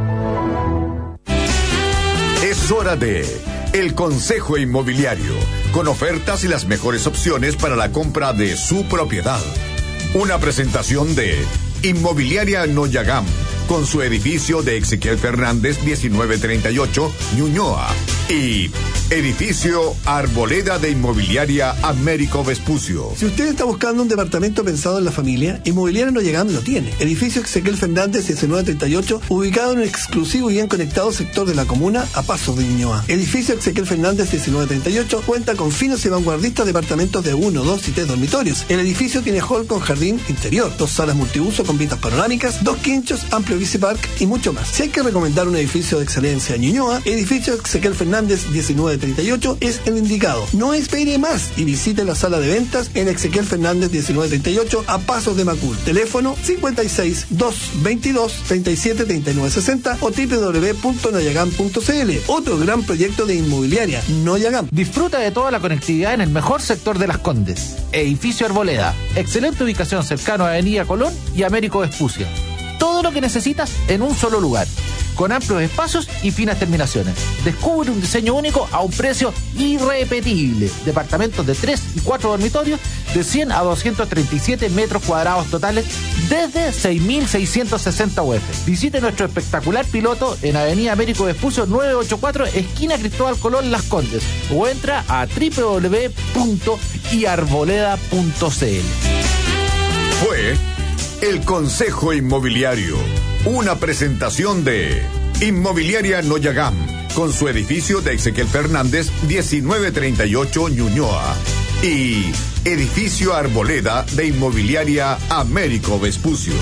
Es hora de El Consejo Inmobiliario, con ofertas y las mejores opciones para la compra de su propiedad. Una presentación de Inmobiliaria Noyagam, con su edificio de Ezequiel Fernández diecinueve treinta y ocho, Ñuñoa, y Edificio Arboleda de Inmobiliaria Américo Vespucio. Si usted está buscando un departamento pensado en la familia, Inmobiliaria Noyagam lo tiene. Edificio Ezequiel Fernández diecinueve treinta y ocho, ubicado en un exclusivo y bien conectado sector de la comuna a pasos de Ñuñoa. Edificio Ezequiel Fernández diecinueve treinta y ocho cuenta con finos y vanguardistas departamentos de uno, dos y tres dormitorios. El edificio tiene hall con jardín interior, dos salas multiuso con vistas panorámicas, dos quinchos, amplio bicipark y mucho más. Si hay que recomendar un edificio de excelencia en Ñuñoa, Edificio Ezequiel Fernández diecinueve treinta y ocho es el indicado. No espere más y visite la sala de ventas en Ezequiel Fernández diecinueve treinta y ocho a pasos de Macul. Teléfono cincuenta y seis, doscientos veintidós, treinta y siete, treinta y nueve sesenta o doble u doble u doble u punto noyagam punto c l. Otro gran proyecto de inmobiliaria, Noyagam. Disfruta de toda la conectividad en el mejor sector de Las Condes. Edificio Arboleda. Excelente ubicación cercano a Avenida Colón y Américo Vespucio. Todo lo que necesitas en un solo lugar, con amplios espacios y finas terminaciones. Descubre un diseño único a un precio irrepetible. Departamentos de tres y cuatro dormitorios de cien a doscientos treinta y siete metros cuadrados totales desde seis mil seiscientos sesenta U F. Visite nuestro espectacular piloto en Avenida Américo Vespucio novecientos ochenta y cuatro, esquina Cristóbal Colón, Las Condes, o entra a doble u doble u doble u punto i arboleda punto c l. Fue el Consejo Inmobiliario, una presentación de Inmobiliaria Noyagam, con su edificio de Ezequiel Fernández diecinueve treinta y ocho, Ñuñoa, y Edificio Arboleda de Inmobiliaria Américo Vespucio.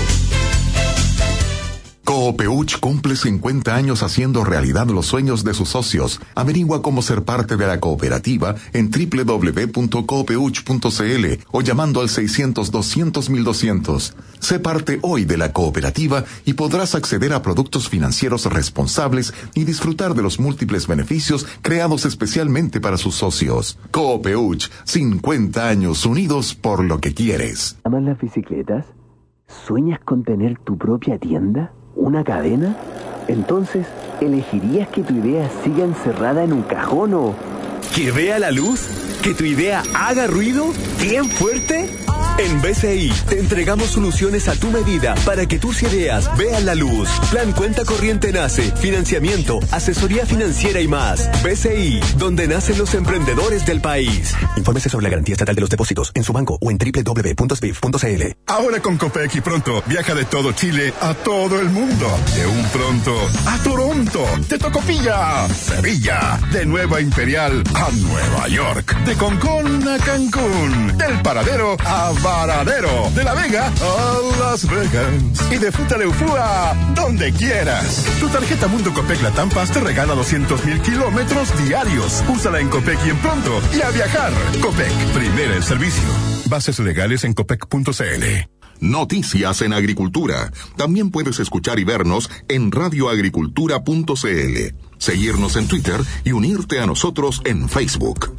Coopeuch cumple cincuenta años haciendo realidad los sueños de sus socios. Averigua cómo ser parte de la cooperativa en doble u doble u doble u punto coopeuch punto c l o llamando al seiscientos, doscientos, mil doscientos. Sé parte hoy de la cooperativa y podrás acceder a productos financieros responsables y disfrutar de los múltiples beneficios creados especialmente para sus socios. Coopeuch, cincuenta años unidos por lo que quieres. ¿Amas las bicicletas? ¿Sueñas con tener tu propia tienda? ¿Una cadena? Entonces, ¿elegirías que tu idea siga encerrada en un cajón o que vea la luz? ¿Que tu idea haga ruido? ¿Bien fuerte? En B C I te entregamos soluciones a tu medida para que tus ideas vean la luz. Plan cuenta corriente nace, financiamiento, asesoría financiera y más. B C I, donde nacen los emprendedores del país. Infórmese sobre la garantía estatal de los depósitos en su banco o en doble u doble u doble u punto s b i f punto c l. Ahora con Copec y Pronto, viaja de todo Chile a todo el mundo. De un Pronto a Toronto, de Tocopilla, Sevilla, de Nueva Imperial a Nueva York, de Concón a Cancún, del Paradero a Varadero, de La Vega a Las Vegas y de Fruta Leufúa donde quieras. Tu tarjeta Mundo Copec Latam Pass te regala doscientos mil kilómetros diarios. Úsala en Copec y en Pronto y a viajar. Copec, primera en servicio. Bases legales en copec punto c l. Noticias en Agricultura. También puedes escuchar y vernos en radio agricultura punto c l. Seguirnos en Twitter y unirte a nosotros en Facebook.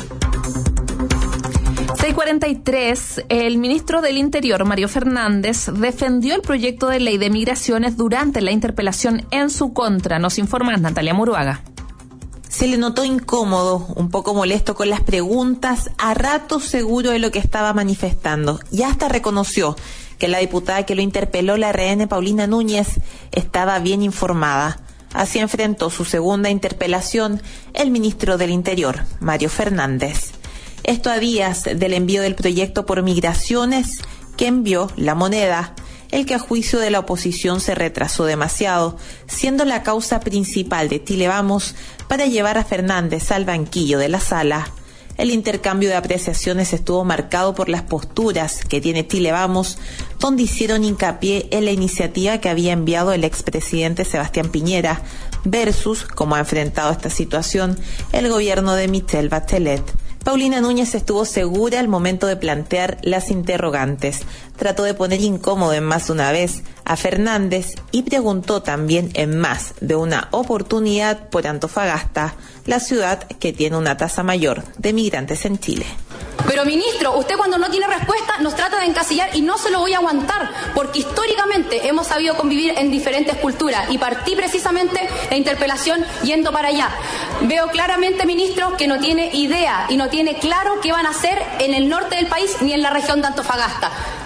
seis cuarenta y tres, el ministro del Interior, Mario Fernández, defendió el proyecto de ley de migraciones durante la interpelación en su contra. Nos informa Natalia Muruaga. Se le notó incómodo, un poco molesto con las preguntas, a ratos seguro de lo que estaba manifestando. Y hasta reconoció que la diputada que lo interpeló, la R N Paulina Núñez, estaba bien informada. Así enfrentó su segunda interpelación el ministro del Interior, Mario Fernández. Esto a días del envío del proyecto por migraciones que envió La Moneda, el que a juicio de la oposición se retrasó demasiado, siendo la causa principal de Chile Vamos para llevar a Fernández al banquillo de la sala. El intercambio de apreciaciones estuvo marcado por las posturas que tiene Chile Vamos, donde hicieron hincapié en la iniciativa que había enviado el expresidente Sebastián Piñera, versus cómo ha enfrentado esta situación el gobierno de Michelle Bachelet. Paulina Núñez estuvo segura al momento de plantear las interrogantes. Trató de poner incómodo en más de una vez a Fernández y preguntó también en más de una oportunidad por Antofagasta, la ciudad que tiene una tasa mayor de migrantes en Chile. Pero ministro, usted cuando no tiene respuesta nos trata de encasillar y no se lo voy a aguantar, porque históricamente hemos sabido convivir en diferentes culturas y partí precisamente la interpelación yendo para allá. Veo claramente, ministro, que no tiene idea y no tiene claro qué van a hacer en el norte del país ni en la región de Antofagasta.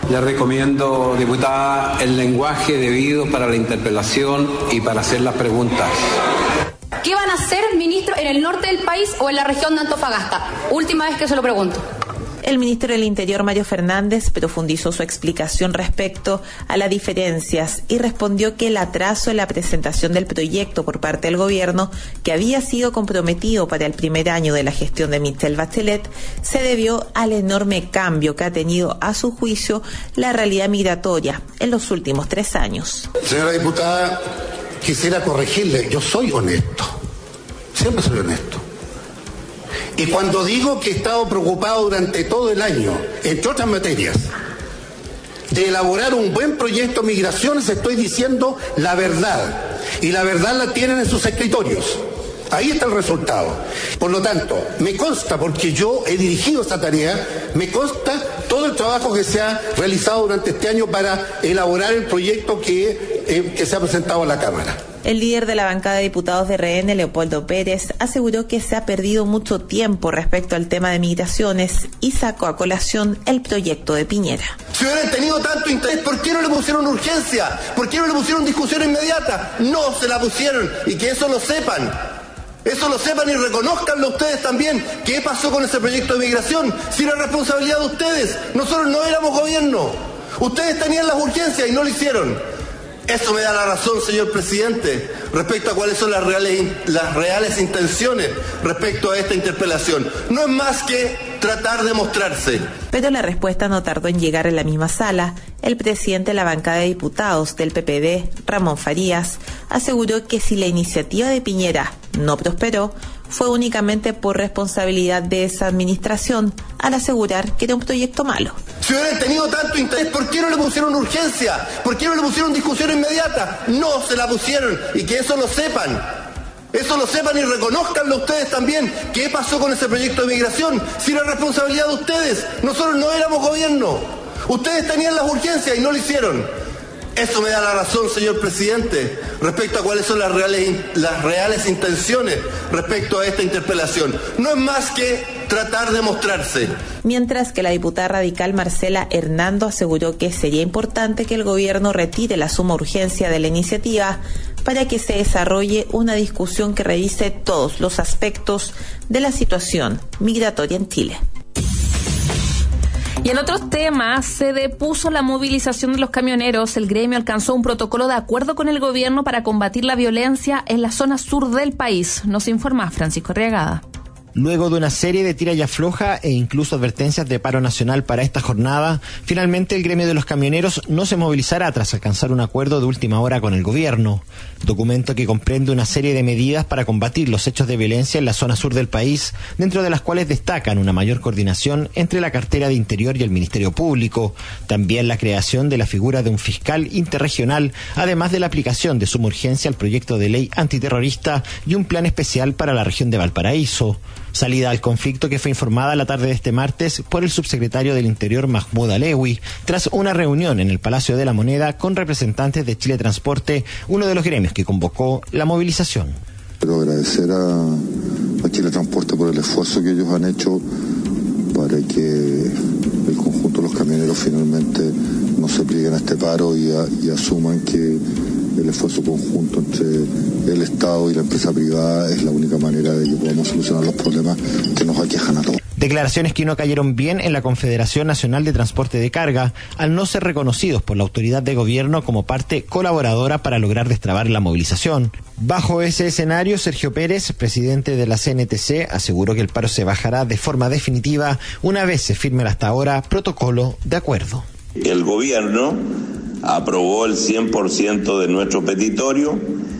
Le recomiendo, diputada, el lenguaje debido para la interpelación y para hacer las preguntas. ¿Qué van a hacer, ministro, en el norte del país o en la región de Antofagasta? Última vez que se lo pregunto. El ministro del Interior, Mario Fernández, profundizó su explicación respecto a las diferencias y respondió que el atraso en la presentación del proyecto por parte del gobierno, que había sido comprometido para el primer año de la gestión de Michelle Bachelet, se debió al enorme cambio que ha tenido, a su juicio, la realidad migratoria en los últimos tres años. Señora diputada, quisiera corregirle, yo soy honesto, siempre soy honesto. Y cuando digo que he estado preocupado durante todo el año, entre otras materias, de elaborar un buen proyecto de migraciones, estoy diciendo la verdad. Y la verdad la tienen en sus escritorios. Ahí está el resultado. Por lo tanto, me consta, porque yo he dirigido esta tarea, me consta todo el trabajo que se ha realizado durante este año para elaborar el proyecto que, eh, que se ha presentado a la Cámara. El líder de la bancada de diputados de R N, Leopoldo Pérez, aseguró que se ha perdido mucho tiempo respecto al tema de migraciones y sacó a colación el proyecto de Piñera. Si hubieran tenido tanto interés, ¿por qué no le pusieron urgencia? ¿Por qué no le pusieron discusión inmediata? No se la pusieron, y que eso lo sepan. Eso lo sepan y reconozcanlo ustedes también. ¿Qué pasó con ese proyecto de migración? Si era responsabilidad de ustedes. Nosotros no éramos gobierno. Ustedes tenían las urgencias y no lo hicieron. Eso me da la razón, señor presidente, respecto a cuáles son las reales, las reales intenciones respecto a esta interpelación. No es más que tratar de mostrarse. Pero la respuesta no tardó en llegar en la misma sala. El presidente de la bancada de diputados del P P D, Ramón Farías, aseguró que si la iniciativa de Piñera no prosperó, fue únicamente por responsabilidad de esa administración, al asegurar que era un proyecto malo. Si hubieran tenido tanto interés, ¿por qué no le pusieron urgencia? ¿Por qué no le pusieron discusión inmediata? No se la pusieron, y que eso lo sepan. Eso lo sepan y reconozcanlo ustedes también. ¿Qué pasó con ese proyecto de migración? Si era responsabilidad de ustedes. Nosotros no éramos gobierno. Ustedes tenían las urgencias y no lo hicieron. Eso me da la razón, señor presidente, respecto a cuáles son las reales, las reales intenciones respecto a esta interpelación. No es más que tratar de mostrarse. Mientras que la diputada radical Marcela Hernando aseguró que sería importante que el gobierno retire la suma urgencia de la iniciativa para que se desarrolle una discusión que revise todos los aspectos de la situación migratoria en Chile. Y en otros temas, se depuso la movilización de los camioneros. El gremio alcanzó un protocolo de acuerdo con el gobierno para combatir la violencia en la zona sur del país. Nos informa Francisco Arriagada. Luego de una serie de tira y afloja e incluso advertencias de paro nacional para esta jornada, finalmente el gremio de los camioneros no se movilizará tras alcanzar un acuerdo de última hora con el gobierno. Documento que comprende una serie de medidas para combatir los hechos de violencia en la zona sur del país, dentro de las cuales destacan una mayor coordinación entre la cartera de Interior y el Ministerio Público, también la creación de la figura de un fiscal interregional, además de la aplicación de suma urgencia al proyecto de ley antiterrorista y un plan especial para la región de Valparaíso. Salida al conflicto que fue informada la tarde de este martes por el subsecretario del Interior Mahmoud Alewi, tras una reunión en el Palacio de la Moneda con representantes de Chile Transporte, uno de los gremios que convocó la movilización. Quiero agradecer a, a Chile Transporte por el esfuerzo que ellos han hecho para que el conjunto de los camioneros finalmente no se plieguen a este paro y, a, y asuman que el esfuerzo conjunto entre el Estado y la empresa privada es la única manera de que podamos solucionar los problemas que nos aquejan a todos. Declaraciones que no cayeron bien en la Confederación Nacional de Transporte de Carga, al no ser reconocidos por la autoridad de gobierno como parte colaboradora para lograr destrabar la movilización. Bajo ese escenario, Sergio Pérez, presidente de la C N T C, aseguró que el paro se bajará de forma definitiva una vez se firme el hasta ahora protocolo de acuerdo. El gobierno aprobó el cien por ciento de nuestro petitorio,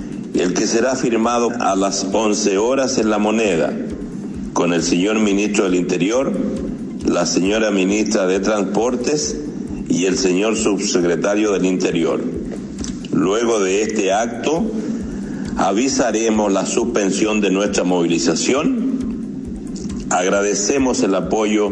el que será firmado a las once horas en La Moneda, con el señor ministro del Interior, la señora ministra de Transportes y el señor subsecretario del Interior. Luego de este acto, avisaremos la suspensión de nuestra movilización. Agradecemos el apoyo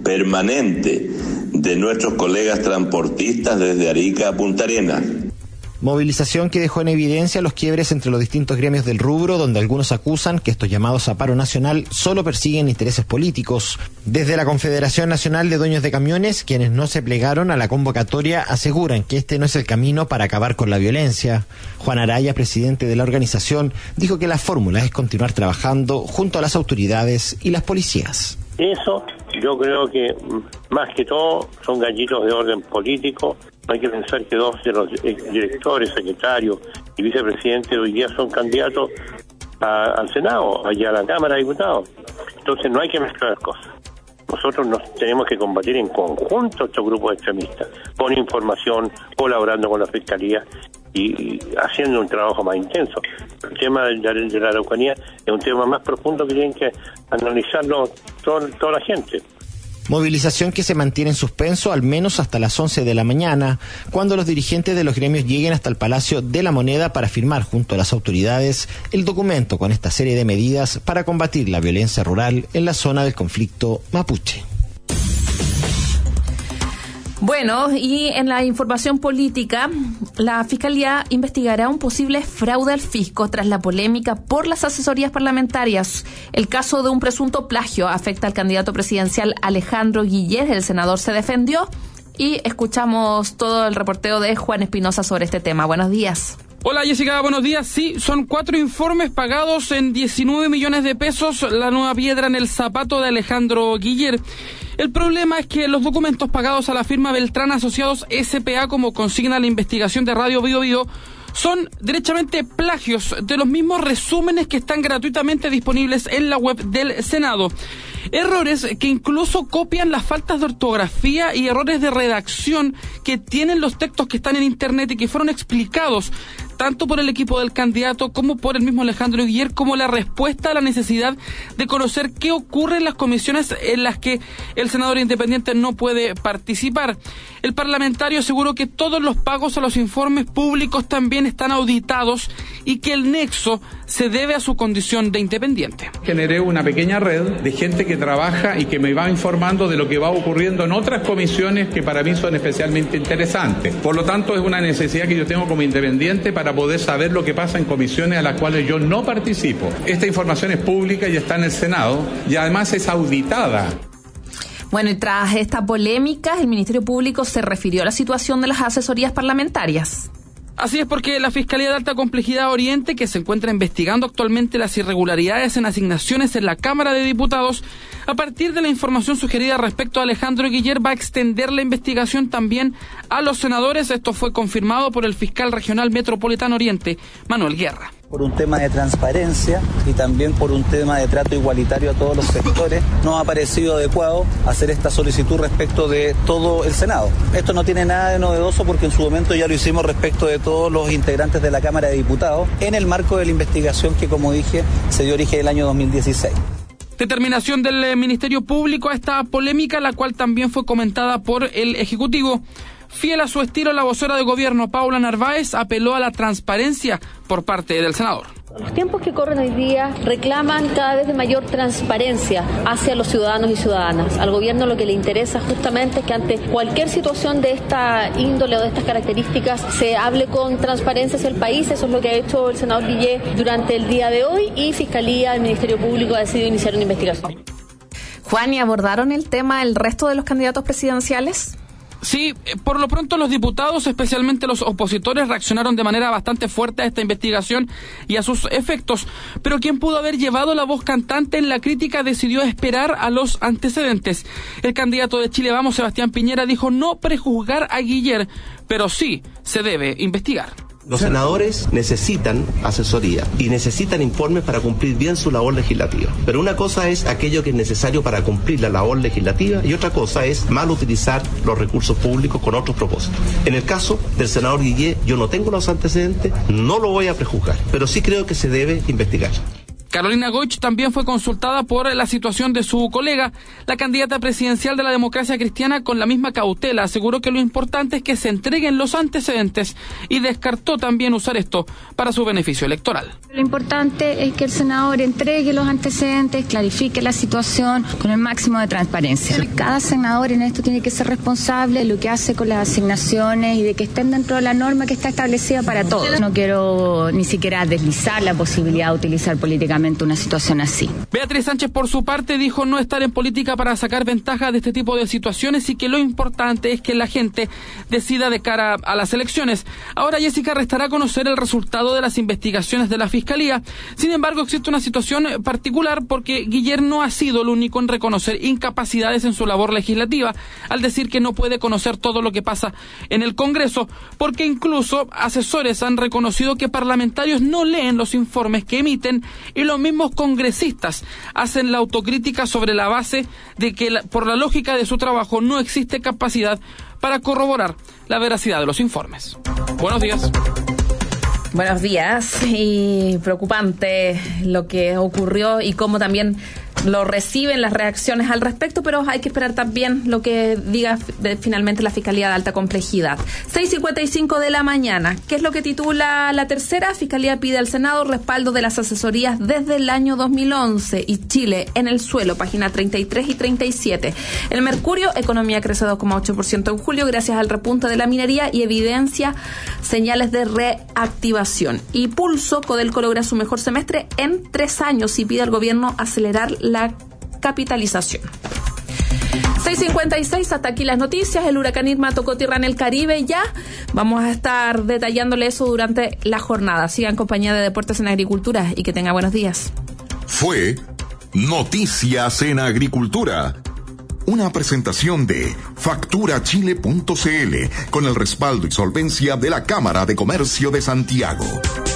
permanente de nuestros colegas transportistas desde Arica a Punta Arenas. Movilización que dejó en evidencia los quiebres entre los distintos gremios del rubro, donde algunos acusan que estos llamados a paro nacional solo persiguen intereses políticos. Desde la Confederación Nacional de Dueños de Camiones, quienes no se plegaron a la convocatoria aseguran que este no es el camino para acabar con la violencia. Juan Araya, presidente de la organización, dijo que la fórmula es continuar trabajando junto a las autoridades y las policías. Eso yo creo que más que todo son gallitos de orden político. No hay que pensar que dos de los directores, secretarios y vicepresidentes hoy día son candidatos a, al Senado, allá a la Cámara de Diputados. Entonces no hay que mezclar cosas. Nosotros nos tenemos que combatir en conjunto estos grupos extremistas, con información, colaborando con la Fiscalía y, y haciendo un trabajo más intenso. El tema de, de la Araucanía es un tema más profundo que tienen que analizarlo todo, toda la gente. Movilización que se mantiene en suspenso al menos hasta las once de la mañana, cuando los dirigentes de los gremios lleguen hasta el Palacio de la Moneda para firmar junto a las autoridades el documento con esta serie de medidas para combatir la violencia rural en la zona del conflicto mapuche. Bueno, y en la información política, la Fiscalía investigará un posible fraude al fisco tras la polémica por las asesorías parlamentarias. El caso de un presunto plagio afecta al candidato presidencial Alejandro Guillet. El senador se defendió y escuchamos todo el reporteo de Juan Espinosa sobre este tema. Buenos días. Hola Jessica, buenos días. Sí, son cuatro informes pagados en diecinueve millones de pesos, la nueva piedra en el zapato de Alejandro Guillet. El problema es que los documentos pagados a la firma Beltrán Asociados S P A, como consigna la investigación de Radio Bio Bio, son derechamente plagios de los mismos resúmenes que están gratuitamente disponibles en la web del Senado. Errores que incluso copian las faltas de ortografía y errores de redacción que tienen los textos que están en Internet y que fueron explicados tanto por el equipo del candidato como por el mismo Alejandro Guillet, como la respuesta a la necesidad de conocer qué ocurre en las comisiones en las que el senador independiente no puede participar. El parlamentario aseguró que todos los pagos a los informes públicos también están auditados y que el nexo se debe a su condición de independiente. Generé una pequeña red de gente que trabaja y que me va informando de lo que va ocurriendo en otras comisiones que para mí son especialmente interesantes. Por lo tanto, es una necesidad que yo tengo como independiente para poder saber lo que pasa en comisiones a las cuales yo no participo. Esta información es pública y está en el Senado y además es auditada. Bueno, y tras esta polémica, el Ministerio Público se refirió a la situación de las asesorías parlamentarias. Así es, porque la Fiscalía de Alta Complejidad Oriente, que se encuentra investigando actualmente las irregularidades en asignaciones en la Cámara de Diputados, a partir de la información sugerida respecto a Alejandro Guillet, va a extender la investigación también a los senadores. Esto fue confirmado por el fiscal regional metropolitano Oriente, Manuel Guerra. Por un tema de transparencia y también por un tema de trato igualitario a todos los sectores, nos ha parecido adecuado hacer esta solicitud respecto de todo el Senado. Esto no tiene nada de novedoso porque en su momento ya lo hicimos respecto de todos los integrantes de la Cámara de Diputados en el marco de la investigación que, como dije, se dio origen el año dos mil dieciséis. Determinación del Ministerio Público a esta polémica, la cual también fue comentada por el Ejecutivo. Fiel a su estilo, la vocera de gobierno, Paula Narváez, apeló a la transparencia por parte del senador. Los tiempos que corren hoy día reclaman cada vez de mayor transparencia hacia los ciudadanos y ciudadanas. Al gobierno lo que le interesa justamente es que ante cualquier situación de esta índole o de estas características se hable con transparencia hacia el país. Eso es lo que ha hecho el senador Guillet durante el día de hoy y Fiscalía, el Ministerio Público ha decidido iniciar una investigación. Juan, ¿y abordaron el tema el resto de los candidatos presidenciales? Sí, por lo pronto los diputados, especialmente los opositores, reaccionaron de manera bastante fuerte a esta investigación y a sus efectos, pero quien pudo haber llevado la voz cantante en la crítica decidió esperar a los antecedentes. El candidato de Chile Vamos, Sebastián Piñera, dijo no prejuzgar a Guillet, pero sí se debe investigar. Los senadores necesitan asesoría y necesitan informes para cumplir bien su labor legislativa. Pero una cosa es aquello que es necesario para cumplir la labor legislativa y otra cosa es mal utilizar los recursos públicos con otros propósitos. En el caso del senador Guillet, yo no tengo los antecedentes, no lo voy a prejuzgar, pero sí creo que se debe investigar. Carolina Goich también fue consultada por la situación de su colega, la candidata presidencial de la Democracia Cristiana, con la misma cautela. Aseguró que lo importante es que se entreguen los antecedentes y descartó también usar esto para su beneficio electoral. Lo importante es que el senador entregue los antecedentes, clarifique la situación con el máximo de transparencia. Cada senador en esto tiene que ser responsable de lo que hace con las asignaciones y de que estén dentro de la norma que está establecida para todos. No quiero ni siquiera deslizar la posibilidad de utilizar políticamente una situación así. Beatriz Sánchez, por su parte, dijo no estar en política para sacar ventaja de este tipo de situaciones y que lo importante es que la gente decida de cara a las elecciones. Ahora Jessica restará a conocer el resultado de las investigaciones de la Fiscalía. Sin embargo, existe una situación particular porque Guiller no ha sido el único en reconocer incapacidades en su labor legislativa, al decir que no puede conocer todo lo que pasa en el Congreso, porque incluso asesores han reconocido que parlamentarios no leen los informes que emiten y los mismos congresistas hacen la autocrítica sobre la base de que la, por la lógica de su trabajo no existe capacidad para corroborar la veracidad de los informes. Buenos días. Buenos días. Y preocupante lo que ocurrió y cómo también lo reciben las reacciones al respecto, pero hay que esperar también lo que diga de, finalmente la Fiscalía de Alta Complejidad. seis cincuenta y cinco de la mañana. ¿Qué es lo que titula la tercera? Fiscalía pide al Senado respaldo de las asesorías desde el año dos mil once y Chile en el suelo, página treinta y tres y treinta y siete. El Mercurio, economía crece dos coma ocho por ciento en julio gracias al repunte de la minería y evidencia señales de reactivación. Y Pulso, Codelco logra su mejor semestre en tres años y pide al gobierno acelerar la capitalización. seis cincuenta y seis, hasta aquí las noticias. El huracán Irma tocó tierra en el Caribe ya. Vamos a estar detallándole eso durante la jornada. Sigan en compañía de Deportes en Agricultura y que tenga buenos días. Fue Noticias en Agricultura, una presentación de factura chile punto c l con el respaldo y solvencia de la Cámara de Comercio de Santiago.